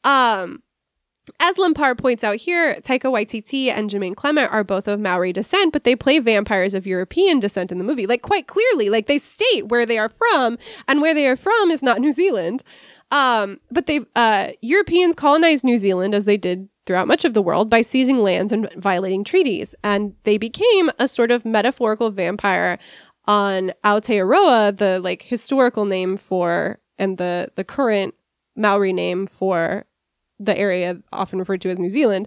As Limpar points out here, Taika Waititi and Jermaine Clement are both of Maori descent, but they play vampires of European descent in the movie, like, quite clearly. Like, they state where they are from, and where they are from is not New Zealand. But Europeans colonized New Zealand, as they did throughout much of the world, by seizing lands and violating treaties. And they became a sort of metaphorical vampire on Aotearoa, the like historical name for, and the current Maori name for the area often referred to as New Zealand,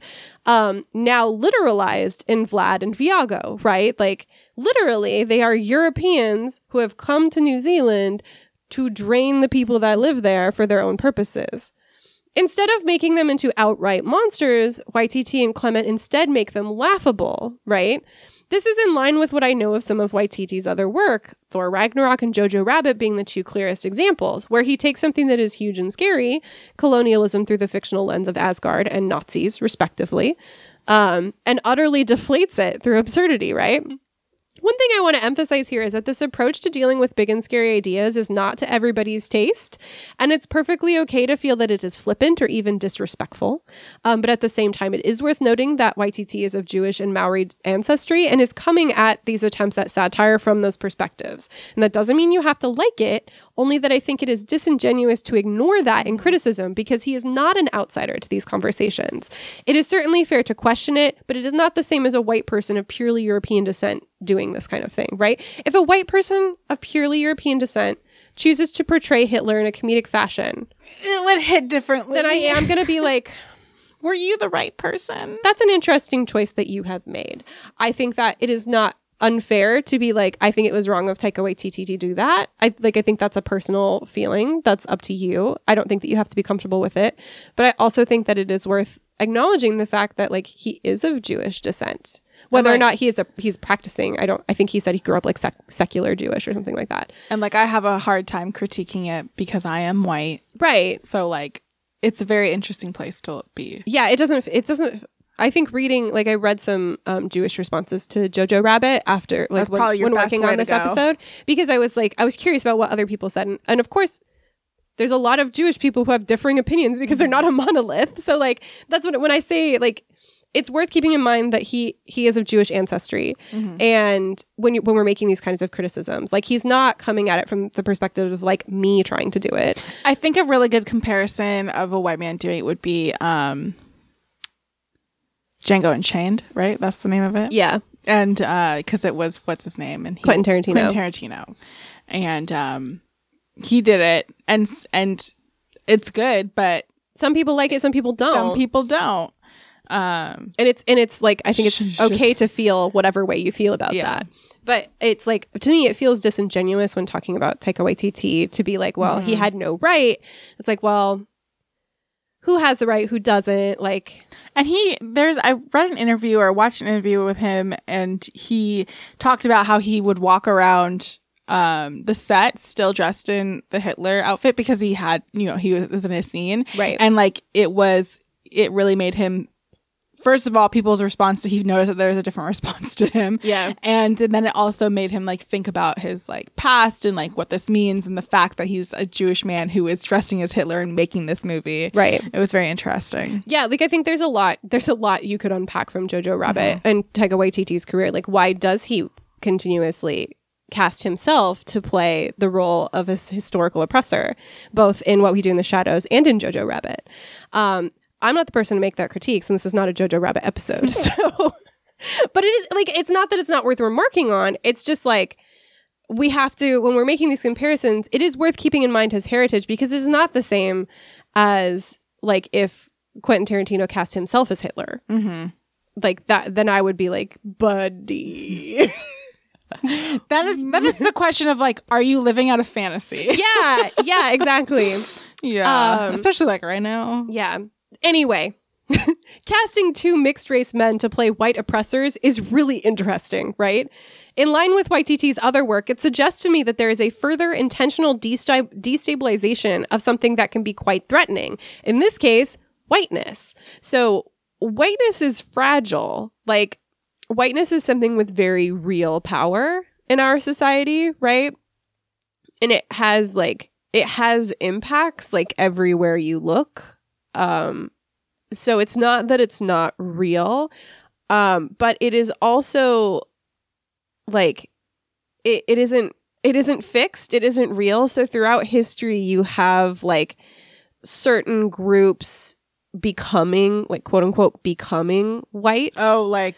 now literalized in Vlad and Viago, right? Like, literally, they are Europeans who have come to New Zealand to drain the people that live there for their own purposes. Instead of making them into outright monsters, Waititi and Clement instead make them laughable, right? This is in line with what I know of some of Waititi's other work, Thor Ragnarok and Jojo Rabbit being the 2 clearest examples, where he takes something that is huge and scary, colonialism through the fictional lens of Asgard and Nazis, respectively, and utterly deflates it through absurdity, right? One thing I want to emphasize here is that this approach to dealing with big and scary ideas is not to everybody's taste, and it's perfectly okay to feel that it is flippant or even disrespectful. But at the same time, it is worth noting that Waititi is of Jewish and Maori ancestry and is coming at these attempts at satire from those perspectives. And that doesn't mean you have to like it, only that I think it is disingenuous to ignore that in criticism because he is not an outsider to these conversations. It is certainly fair to question it, but it is not the same as a white person of purely European descent doing this kind of thing, right? If a white person of purely European descent chooses to portray Hitler in a comedic fashion, it would hit differently. Then I am going to be like, were you the right person? That's an interesting choice that you have made. I think that it is not unfair to be like, I think it was wrong of Taika Waititi to do that. I think that's a personal feeling. That's up to you. I don't think that you have to be comfortable with it. But I also think that it is worth acknowledging the fact that, like, he is of Jewish descent. Whether or not he's practicing, I think he said he grew up like secular Jewish or something like that. And like, I have a hard time critiquing it because I am white. Right. So like, it's a very interesting place to be. Yeah, it doesn't, I think reading, like, I read some Jewish responses to Jojo Rabbit after, like, when working on this episode, because I was curious about what other people said. And of course, there's a lot of Jewish people who have differing opinions because they're not a monolith. So like, that's when I say, like, it's worth keeping in mind that he is of Jewish ancestry. And when we're making these kinds of criticisms, like he's not coming at it from the perspective of like me trying to do it. I think a really good comparison of a white man doing it would be Django Unchained, right? That's the name of it. Yeah. And because it was, what's his name? And Quentin Tarantino. And he did it, and it's good, but some people like it, some people don't. Some people don't. And it's like, I think it's okay to feel whatever way you feel about that. But it's like, to me, it feels disingenuous when talking about Taika Waititi to be like, well, he had no right. It's like, well, who has the right? Who doesn't? Like, and I read an interview or watched an interview with him, and he talked about how he would walk around the set still dressed in the Hitler outfit because he had, he was in a scene. Right. And like, it really made him, first of all, people's response to, he noticed that there was a different response to him. Yeah. And then it also made him like think about his like past and like what this means and the fact that he's a Jewish man who is dressing as Hitler and making this movie. Right. It was very interesting. Yeah. Like, I think there's a lot you could unpack from Jojo Rabbit and Taika Waititi's career. Like, why does he continuously cast himself to play the role of a historical oppressor, both in What We Do in the Shadows and in Jojo Rabbit? I'm not the person to make that critique, and this is not a Jojo Rabbit episode. So, but it is like, it's not that it's not worth remarking on. It's just like, we have to, when we're making these comparisons, it is worth keeping in mind his heritage, because it's not the same as like if Quentin Tarantino cast himself as Hitler. Like that, then I would be like, buddy. That is the question of like, are you living out a fantasy? Yeah, exactly. Yeah, especially like right now. Yeah. Anyway, casting two mixed race men to play white oppressors is really interesting, right? In line with Waititi's other work, it suggests to me that there is a further intentional destabilization of something that can be quite threatening. In this case, whiteness. So whiteness is fragile. Like, whiteness is something with very real power in our society, right? And it has impacts like everywhere you look. So it's not that it's not real, but it is also like it isn't fixed. It isn't real. So throughout history, you have like certain groups becoming, like, quote unquote, becoming white. Oh, like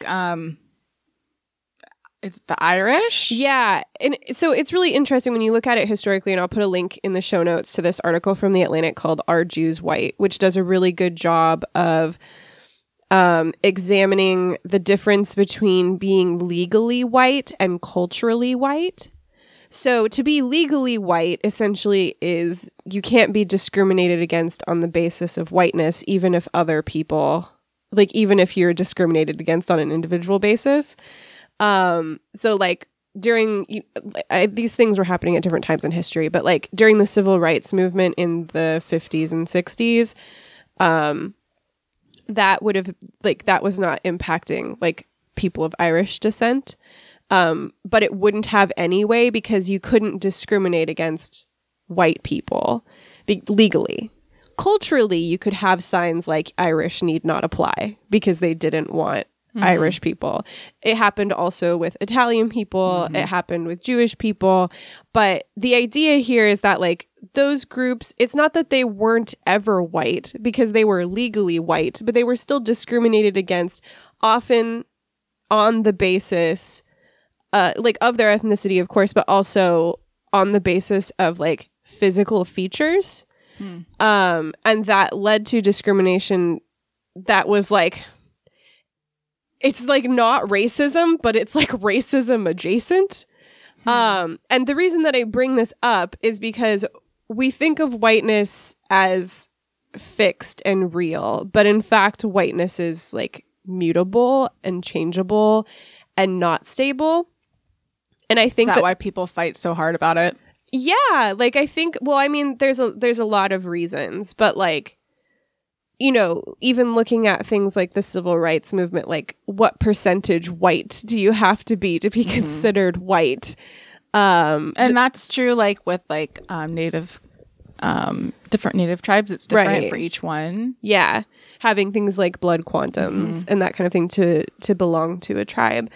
is it the Irish? Yeah. And so it's really interesting when you look at it historically, and I'll put a link in the show notes to this article from The Atlantic called Are Jews White?, which does a really good job of examining the difference between being legally white and culturally white. So to be legally white essentially is you can't be discriminated against on the basis of whiteness, even if other people, like even if you're discriminated against on an individual basis. So like during these things were happening at different times in history, but like during the civil rights movement in the 50s and 60s, that was not impacting like people of Irish descent. But it wouldn't have anyway, because you couldn't discriminate against white people legally. Culturally, you could have signs like Irish need not apply because they didn't want Irish people. It happened also with Italian people. It happened with Jewish people. But the idea here is that like those groups, it's not that they weren't ever white because they were legally white, but they were still discriminated against, often on the basis like of their ethnicity, of course, but also on the basis of like physical features. And that led to discrimination that was like, it's like not racism, but it's like racism adjacent. And the reason that I bring this up is because we think of whiteness as fixed and real, but in fact, whiteness is like mutable and changeable and not stable. And I think is that why people fight so hard about it? Yeah, like I think, well, I mean, there's a lot of reasons, but like, you know, even looking at things like the civil rights movement, like what percentage white do you have to be considered white? And that's true, like with like native, different native tribes. It's different for each one. Yeah. having things like blood quantums and that kind of thing to belong to a tribe.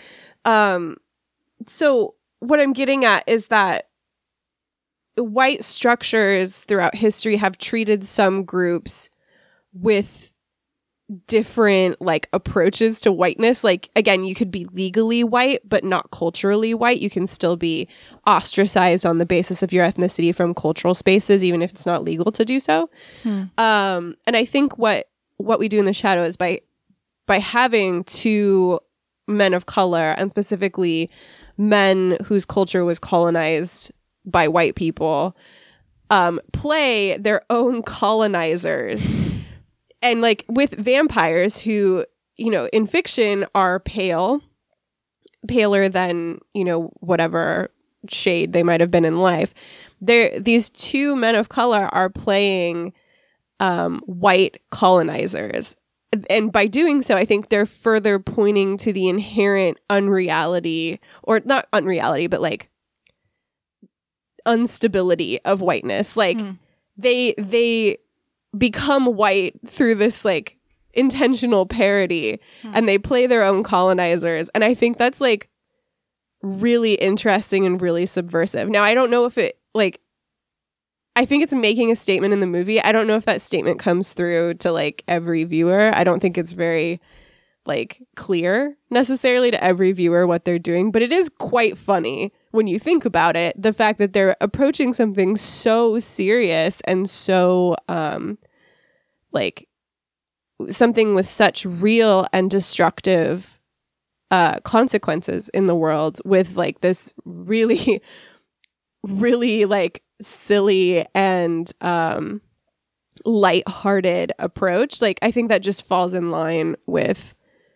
So what I'm getting at is that white structures throughout history have treated some groups with different like approaches to whiteness. Like, again, you could be legally white but not culturally white. You can still be ostracized on the basis of your ethnicity from cultural spaces, even if it's not legal to do so. And I think what we do in The Shadow is by having two men of color, and specifically men whose culture was colonized by white people, play their own colonizers. And like with vampires who, you know, in fiction are paler than, you know, whatever shade they might have been in life. These two men of color are playing white colonizers. And by doing so, I think they're further pointing to the inherent unreality, or not unreality, but like instability of whiteness. Like they become white through this like intentional parody, and they play their own colonizers. And I think that's like really interesting and really subversive. Now, I don't know if it like, I think it's making a statement in the movie. I don't know if that statement comes through to like every viewer. I don't think it's very like clear necessarily to every viewer what they're doing, but it is quite funny when you think about it, the fact that they're approaching something so serious and so like something with such real and destructive consequences in the world with like this really really like silly and lighthearted approach. Like, I think that just falls in line with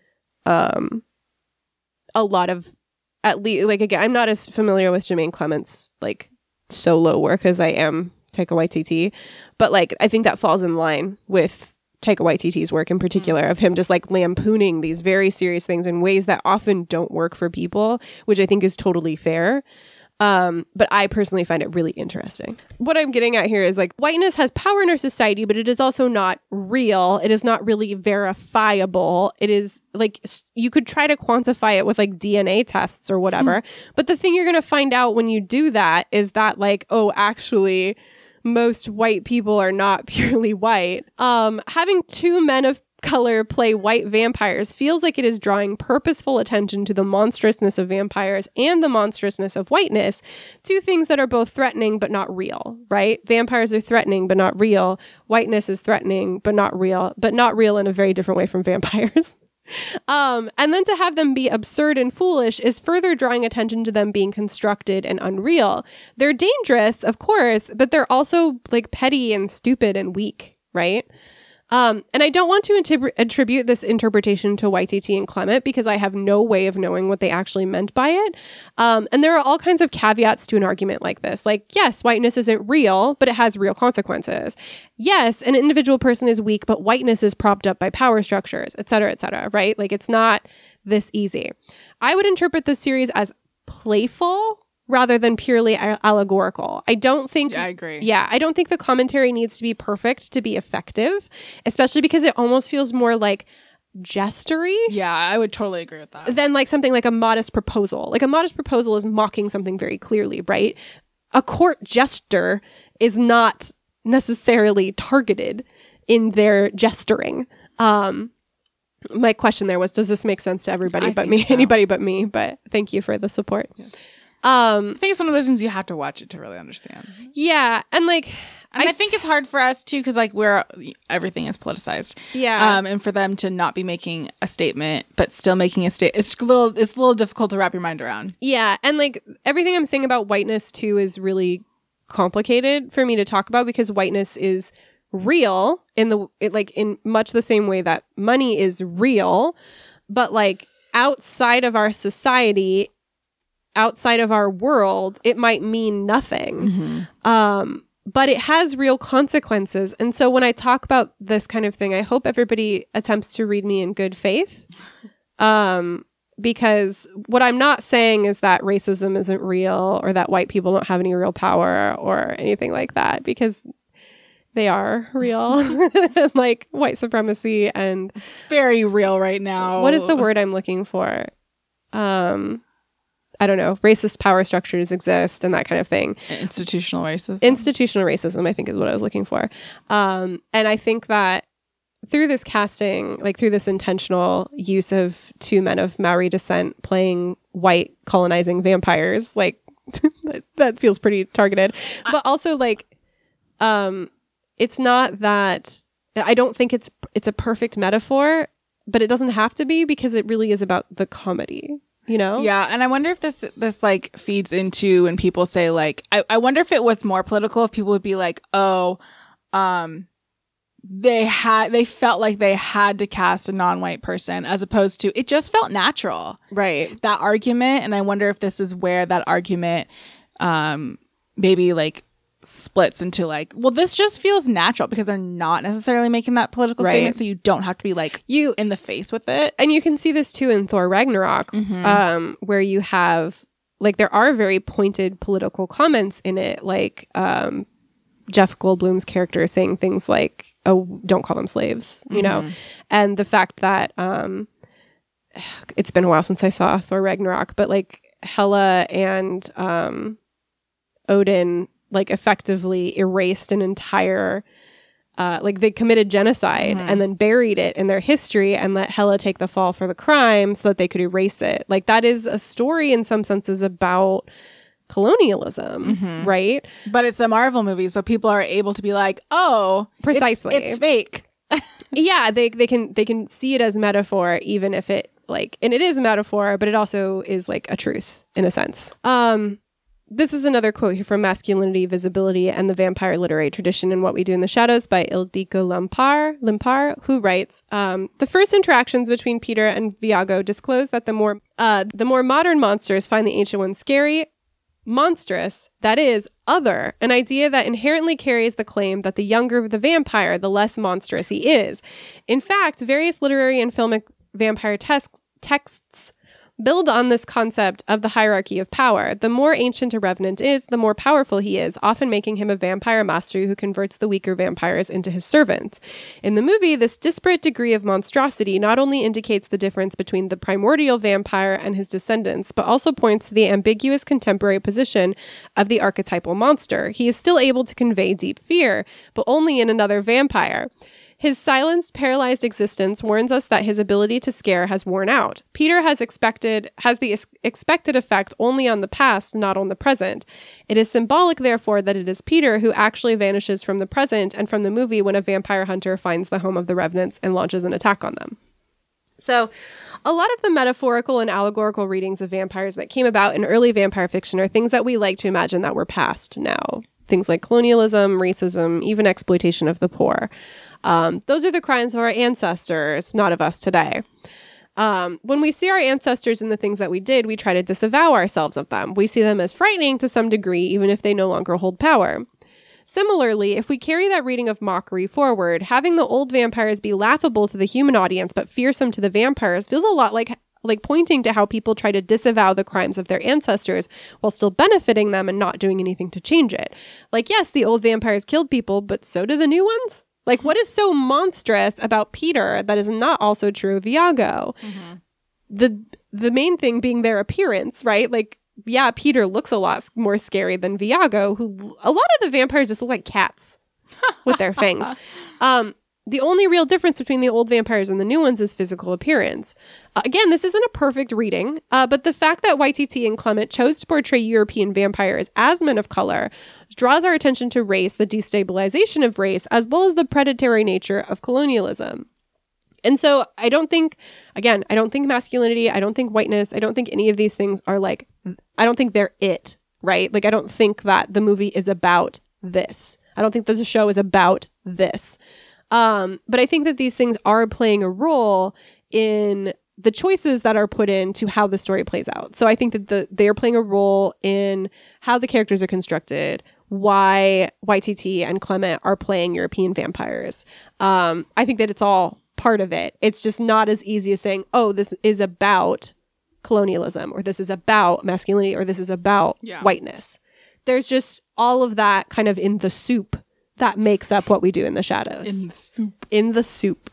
a lot of, at least, like, again, I'm not as familiar with Jermaine Clement's like solo work as I am Taika Waititi, but like I think that falls in line with Taika Waititi's work in particular, of him just like lampooning these very serious things in ways that often don't work for people, which I think is totally fair. But I personally find it really interesting. What I'm getting at here is like whiteness has power in our society, but it is also not real. It is not really verifiable. It is like you could try to quantify it with like DNA tests or whatever. But the thing you're going to find out when you do that is that like, oh, actually most white people are not purely white. Having two men of color play white vampires feels like it is drawing purposeful attention to the monstrousness of vampires and the monstrousness of whiteness, two things that are both threatening but not real, right? Vampires are threatening but not real. Whiteness is threatening but not real in a very different way from vampires. And then to have them be absurd and foolish is further drawing attention to them being constructed and unreal. They're dangerous, of course, but they're also like petty and stupid and weak, right? And I don't want to attribute this interpretation to Waititi and Clement because I have no way of knowing what they actually meant by it. And there are all kinds of caveats to an argument like this. Like, yes, whiteness isn't real, but it has real consequences. Yes, an individual person is weak, but whiteness is propped up by power structures, et cetera, right? Like, it's not this easy. I would interpret this series as playful rather than purely allegorical. I don't think... Yeah, I agree. Yeah, I don't think the commentary needs to be perfect to be effective, especially because it almost feels more like jestery. Yeah, I would totally agree with that. Than like something like a modest proposal. Like a modest proposal is mocking something very clearly, right? A court jester is not necessarily targeted in their gesturing. My question there was, does this make sense to everybody but me? So. Anybody but me, but thank you for the support. Yeah. I think it's one of those things you have to watch it to really understand. Yeah, and like, I think it's hard for us too because like everything is politicized. Yeah, and for them to not be making a statement but still making a statement, it's a little difficult to wrap your mind around. Yeah, and like everything I'm saying about whiteness too is really complicated for me to talk about because whiteness is real in much the same way that money is real, but like outside of our society. Outside of our world, it might mean nothing. But it has real consequences. And so when I talk about this kind of thing, I hope everybody attempts to read me in good faith. Because what I'm not saying is that racism isn't real or that white people don't have any real power or anything like that. Because they are real. Like white supremacy and Very real right now. what is the word I'm looking for? I don't know. Racist power structures exist and that kind of thing. Institutional racism. Institutional racism, I think, is what I was looking for. And I think that through this casting, like through this intentional use of two men of Maori descent playing white colonizing vampires, like that feels pretty targeted. But also like, it's not that I don't think it's a perfect metaphor, but it doesn't have to be because it really is about the comedy. You know? Yeah, and I wonder if this like feeds into when people say like I wonder if it was more political if people would be like, oh, they felt like they had to cast a non-white person as opposed to it just felt natural. Right. That argument, and I wonder if this is where that argument maybe like splits into like, well, this just feels natural because they're not necessarily making that political statement, so you don't have to be like you in the face with it. And you can see this too in Thor Ragnarok, where you have like there are very pointed political comments in it, like Jeff Goldblum's character saying things like, "Oh, don't call them slaves," you know, and the fact that it's been a while since I saw Thor Ragnarok, but like Hela and Odin like effectively erased an entire like they committed genocide and then buried it in their history and let Hela take the fall for the crime so that they could erase it. Like that is a story in some senses about colonialism, right? But it's a Marvel movie, so people are able to be like, oh, precisely, it's fake. Yeah, they can see it as metaphor, even if it like, and it is a metaphor, but it also is like a truth in a sense. This is another quote here from Masculinity, Visibility, and the Vampire Literary Tradition and What We Do in the Shadows by Ildiko Limpar, who writes, the first interactions between Peter and Viago disclose that the more modern monsters find the ancient ones scary, monstrous, that is, other, an idea that inherently carries the claim that the younger the vampire, the less monstrous he is. In fact, various literary and filmic vampire texts build on this concept of the hierarchy of power. The more ancient a revenant is, the more powerful he is, often making him a vampire master who converts the weaker vampires into his servants. In the movie, this disparate degree of monstrosity not only indicates the difference between the primordial vampire and his descendants, but also points to the ambiguous contemporary position of the archetypal monster. He is still able to convey deep fear, but only in another vampire. His silenced, paralyzed existence warns us that his ability to scare has worn out. Peter has the expected effect only on the past, not on the present. It is symbolic, therefore, that it is Peter who actually vanishes from the present and from the movie when a vampire hunter finds the home of the Revenants and launches an attack on them. So, a lot of the metaphorical and allegorical readings of vampires that came about in early vampire fiction are things that we like to imagine that we're past now. Things like colonialism, racism, even exploitation of the poor. Those are the crimes of our ancestors, not of us today. When we see our ancestors in the things that we did, we try to disavow ourselves of them. We see them as frightening to some degree, even if they no longer hold power. Similarly, if we carry that reading of mockery forward, having the old vampires be laughable to the human audience but fearsome to the vampires feels a lot like pointing to how people try to disavow the crimes of their ancestors while still benefiting them and not doing anything to change it. Like, yes, the old vampires killed people, but so do the new ones. Like, what is so monstrous about Peter that is not also true of Viago? The main thing being their appearance, right? Like, yeah, Peter looks a lot more scary than Viago, who a lot of the vampires just look like cats with their fangs. The only real difference between the old vampires and the new ones is physical appearance. Again, this isn't a perfect reading, but the fact that Waititi and Clement chose to portray European vampires as men of color draws our attention to race, the destabilization of race, as well as the predatory nature of colonialism. And so I don't think masculinity, I don't think whiteness, I don't think any of these things are like, I don't think they're it, right? Like, I don't think that the movie is about this. I don't think that the show is about this. But I think that these things are playing a role in the choices that are put into how the story plays out. So I think that they are playing a role in how the characters are constructed, why Waititi and Clement are playing European vampires. I think that it's all part of it. It's just not as easy as saying, oh, this is about colonialism, or this is about masculinity, or this is about whiteness. There's just all of that kind of in the soup that makes up what we do in the shadows. In the soup.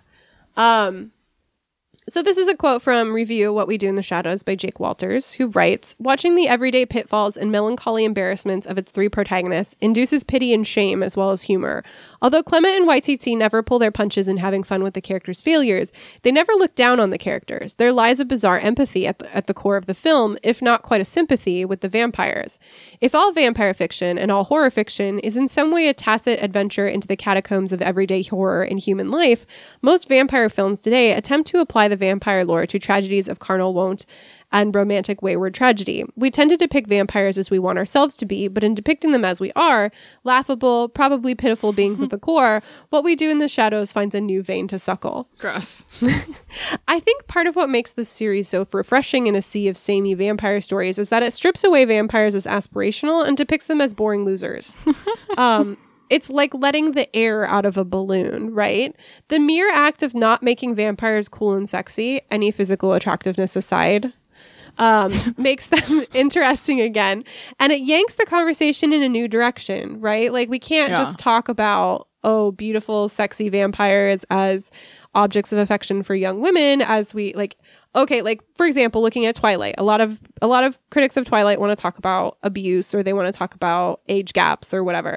So this is a quote from Review What We Do in the Shadows by Jake Walters, who writes, "Watching the everyday pitfalls and melancholy embarrassments of its three protagonists induces pity and shame as well as humor. Although Clement and Waititi never pull their punches in having fun with the characters' failures, they never look down on the characters. There lies a bizarre empathy at the core of the film, if not quite a sympathy, with the vampires. If all vampire fiction and all horror fiction is in some way a tacit adventure into the catacombs of everyday horror in human life, most vampire films today attempt to apply the vampire lore to tragedies of carnal wont and romantic wayward tragedy. We tend to depict vampires as we want ourselves to be, but in depicting them as we are, laughable, probably pitiful beings at the core, What We Do in the Shadows finds a new vein to suckle." Gross. I think part of what makes this series so refreshing in a sea of samey vampire stories is that it strips away vampires as aspirational and depicts them as boring losers. It's like letting the air out of a balloon, right? The mere act of not making vampires cool and sexy, any physical attractiveness aside, makes them interesting again. And it yanks the conversation in a new direction, right? Like, we can't just talk about, beautiful, sexy vampires as objects of affection for young women as we, like, okay, like, for example, looking at Twilight, a lot of critics of Twilight want to talk about abuse, or they want to talk about age gaps or whatever.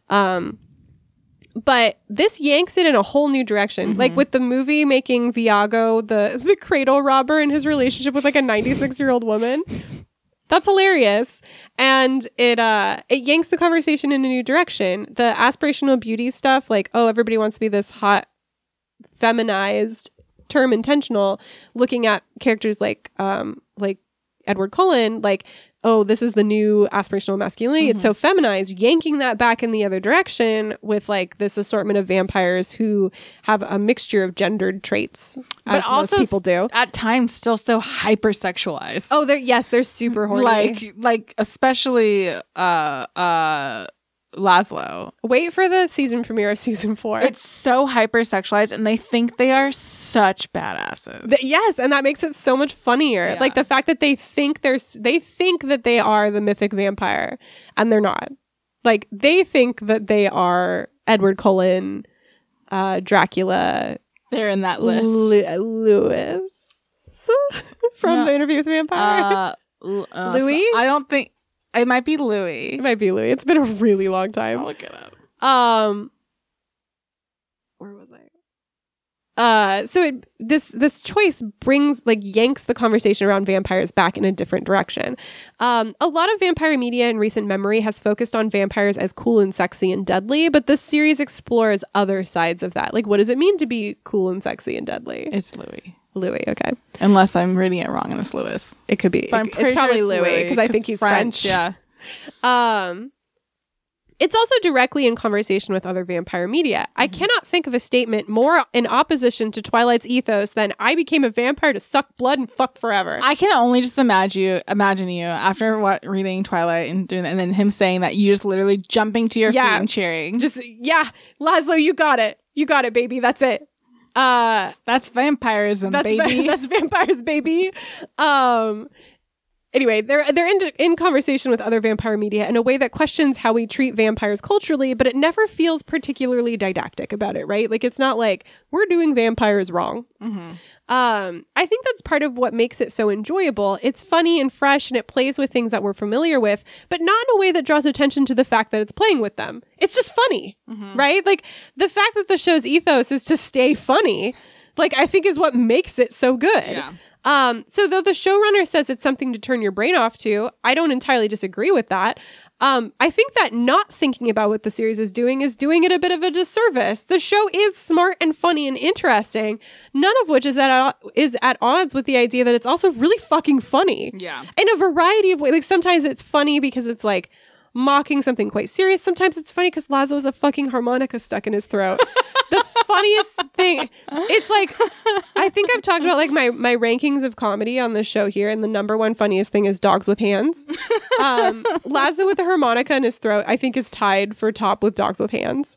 But this yanks it in a whole new direction. Like with the movie making Viago the cradle robber in his relationship with like a 96-year-old woman. That's hilarious. And it yanks the conversation in a new direction. The aspirational beauty stuff, like, everybody wants to be this hot, feminized, term intentional, looking at characters like Edward Cullen, like, this is the new aspirational masculinity. It's so feminized, yanking that back in the other direction with like this assortment of vampires who have a mixture of gendered traits, as most people do. At times, still so hypersexualized. They're super horny. Like especially Laszlo. Wait for the season premiere of season 4. It's so hypersexualized, and they think they are such badasses. Yes, and that makes it so much funnier. Yeah. Like the fact that they think that they are the mythic vampire, and they're not. Like they think that they are Edward Cullen, Dracula. They're in that list. Lewis from The Interview with the Vampire. Louis? I don't think. It might be Louis. It might be Louis. It's been a really long time. I'll look it up. Where was I? So this choice yanks the conversation around vampires back in a different direction. A lot of vampire media in recent memory has focused on vampires as cool and sexy and deadly, but this series explores other sides of that. Like, what does it mean to be cool and sexy and deadly? It's Louis. Louis, okay. Unless I'm reading it wrong and it's Louis. It could be. But It's probably Louis because I think he's French. Yeah. It's also directly in conversation with other vampire media. I cannot think of a statement more in opposition to Twilight's ethos than "I became a vampire to suck blood and fuck forever." I can only just imagine you after reading Twilight and doing that, and then him saying that, you just literally jumping to your feet and cheering. Laszlo, you got it, baby. That's it. That's vampirism, baby. That's vampires, baby. Anyway, they're in conversation with other vampire media in a way that questions how we treat vampires culturally, but it never feels particularly didactic about it, right? Like, it's not like we're doing vampires wrong. I think that's part of what makes it so enjoyable. It's funny and fresh, and it plays with things that we're familiar with, but not in a way that draws attention to the fact that it's playing with them. It's just funny, right? Like, the fact that the show's ethos is to stay funny, like, I think is what makes it so good. Yeah. So though the showrunner says it's something to turn your brain off to, I don't entirely disagree with that. I think that not thinking about what the series is doing it a bit of a disservice. The show is smart and funny and interesting, none of which is at odds with the idea that it's also really fucking funny. Yeah. In a variety of ways. Like, sometimes it's funny because it's like mocking something quite serious. Sometimes it's funny because Laszlo has a fucking harmonica stuck in his throat. The funniest thing, it's like, I think I've talked about like my rankings of comedy on the show here, and the number one funniest thing is Dogs with Hands. Laszlo with the harmonica in his throat, I think, is tied for top with Dogs with Hands.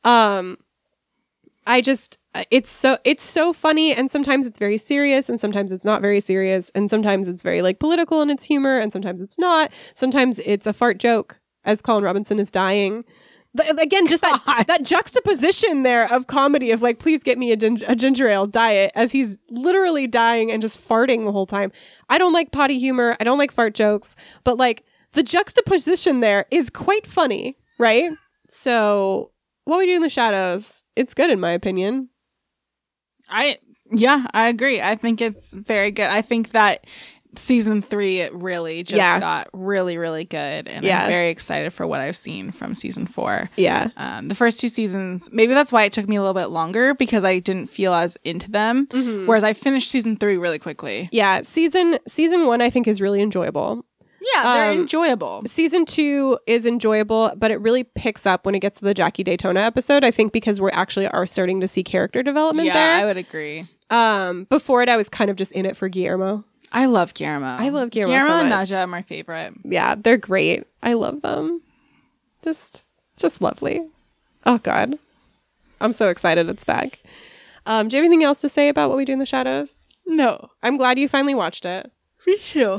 It's so funny, and sometimes it's very serious, and sometimes it's not very serious, and sometimes it's very like political in its humor, and sometimes it's not. Sometimes it's a fart joke as Colin Robinson is dying. Again, just that juxtaposition there of comedy of like, please get me a ginger ale diet as he's literally dying and just farting the whole time. I don't like potty humor. I don't like fart jokes, but like the juxtaposition there is quite funny, right? So What We Do in the Shadows, it's good in my opinion. I agree. I think it's very good. I think that season 3 it really just got really, really good, and I'm very excited for what I've seen from season 4. The first 2 seasons, maybe that's why it took me a little bit longer, because I didn't feel as into them, whereas I finished season 3 really quickly. Season 1 I think is really enjoyable. They're enjoyable. Season 2 is enjoyable, but it really picks up when it gets to the Jackie Daytona episode, I think, because we actually are starting to see character development there. I would agree. Before it, I was kind of just in it for Guillermo. I love Guillermo. Guillermo so and Naja are my favorite. Yeah, they're great. I love them. Just lovely. Oh, God. I'm so excited it's back. Do you have anything else to say about What We Do in the Shadows? No. I'm glad you finally watched it. Me too.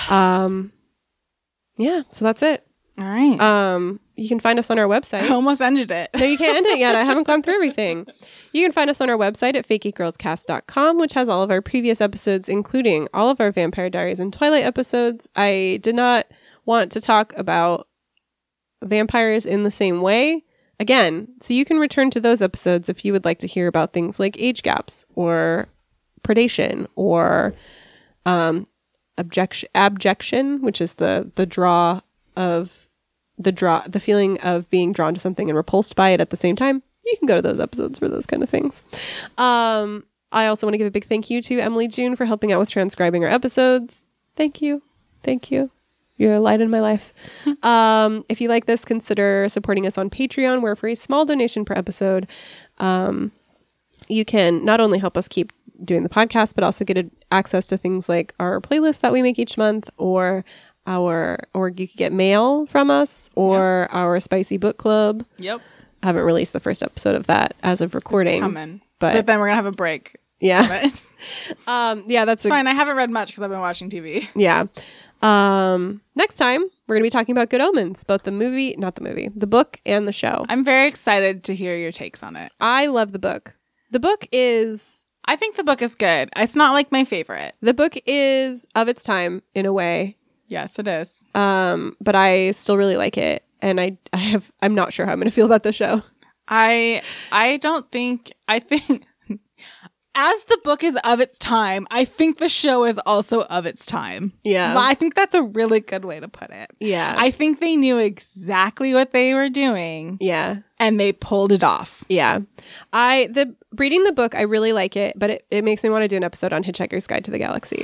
Yeah, so that's it. All right. You can find us on our website. I almost ended it. No, you can't end it yet. I haven't gone through everything. You can find us on our website at fakeitgirlscast.com, which has all of our previous episodes, including all of our Vampire Diaries and Twilight episodes. I did not want to talk about vampires in the same way. Again, so you can return to those episodes if you would like to hear about things like age gaps or predation or abjection, which is the feeling of being drawn to something and repulsed by it at the same time. You can go to those episodes for those kind of things. I also want to give a big thank you to Emily June for helping out with transcribing our episodes. Thank you. You're a light in my life. If you like this, consider supporting us on Patreon, where for a small donation per episode, you can not only help us keep doing the podcast, but also get access to things like our playlist that we make each month, or you could get mail from us, or our spicy book club. Yep. I haven't released the first episode of that as of recording. It's coming. But then we're going to have a break. Yeah. That's fine. I haven't read much because I've been watching TV. Yeah. Next time we're going to be talking about Good Omens, both the book and the show. I'm very excited to hear your takes on it. I love the book. I think the book is good. It's not like my favorite. The book is of its time in a way. Yes, it is. But I still really like it, and I'm not sure how I'm going to feel about the show. I think as the book is of its time, I think the show is also of its time. Yeah. Well, I think that's a really good way to put it. Yeah. I think they knew exactly what they were doing. Yeah. And they pulled it off. Yeah. Reading the book, I really like it, but it makes me want to do an episode on Hitchhiker's Guide to the Galaxy.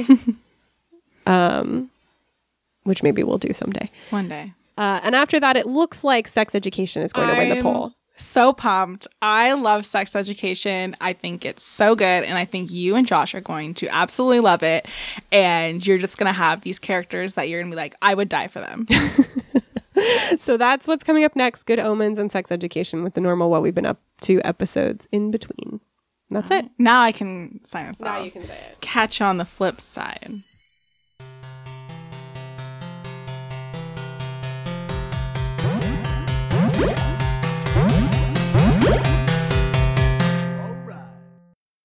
Which maybe we'll do someday. One day. And after that, it looks like Sex Education is going to win the poll. So pumped. I love Sex Education. I think it's so good, and I think you and Josh are going to absolutely love it, and you're just going to have these characters that you're going to be like, I would die for them. So that's what's coming up next. Good Omens and Sex Education, with the normal What We've Been Up To episodes in between. And that's it. Now I can sign us off. Now you can say it. Catch you on the flip side. Yeah.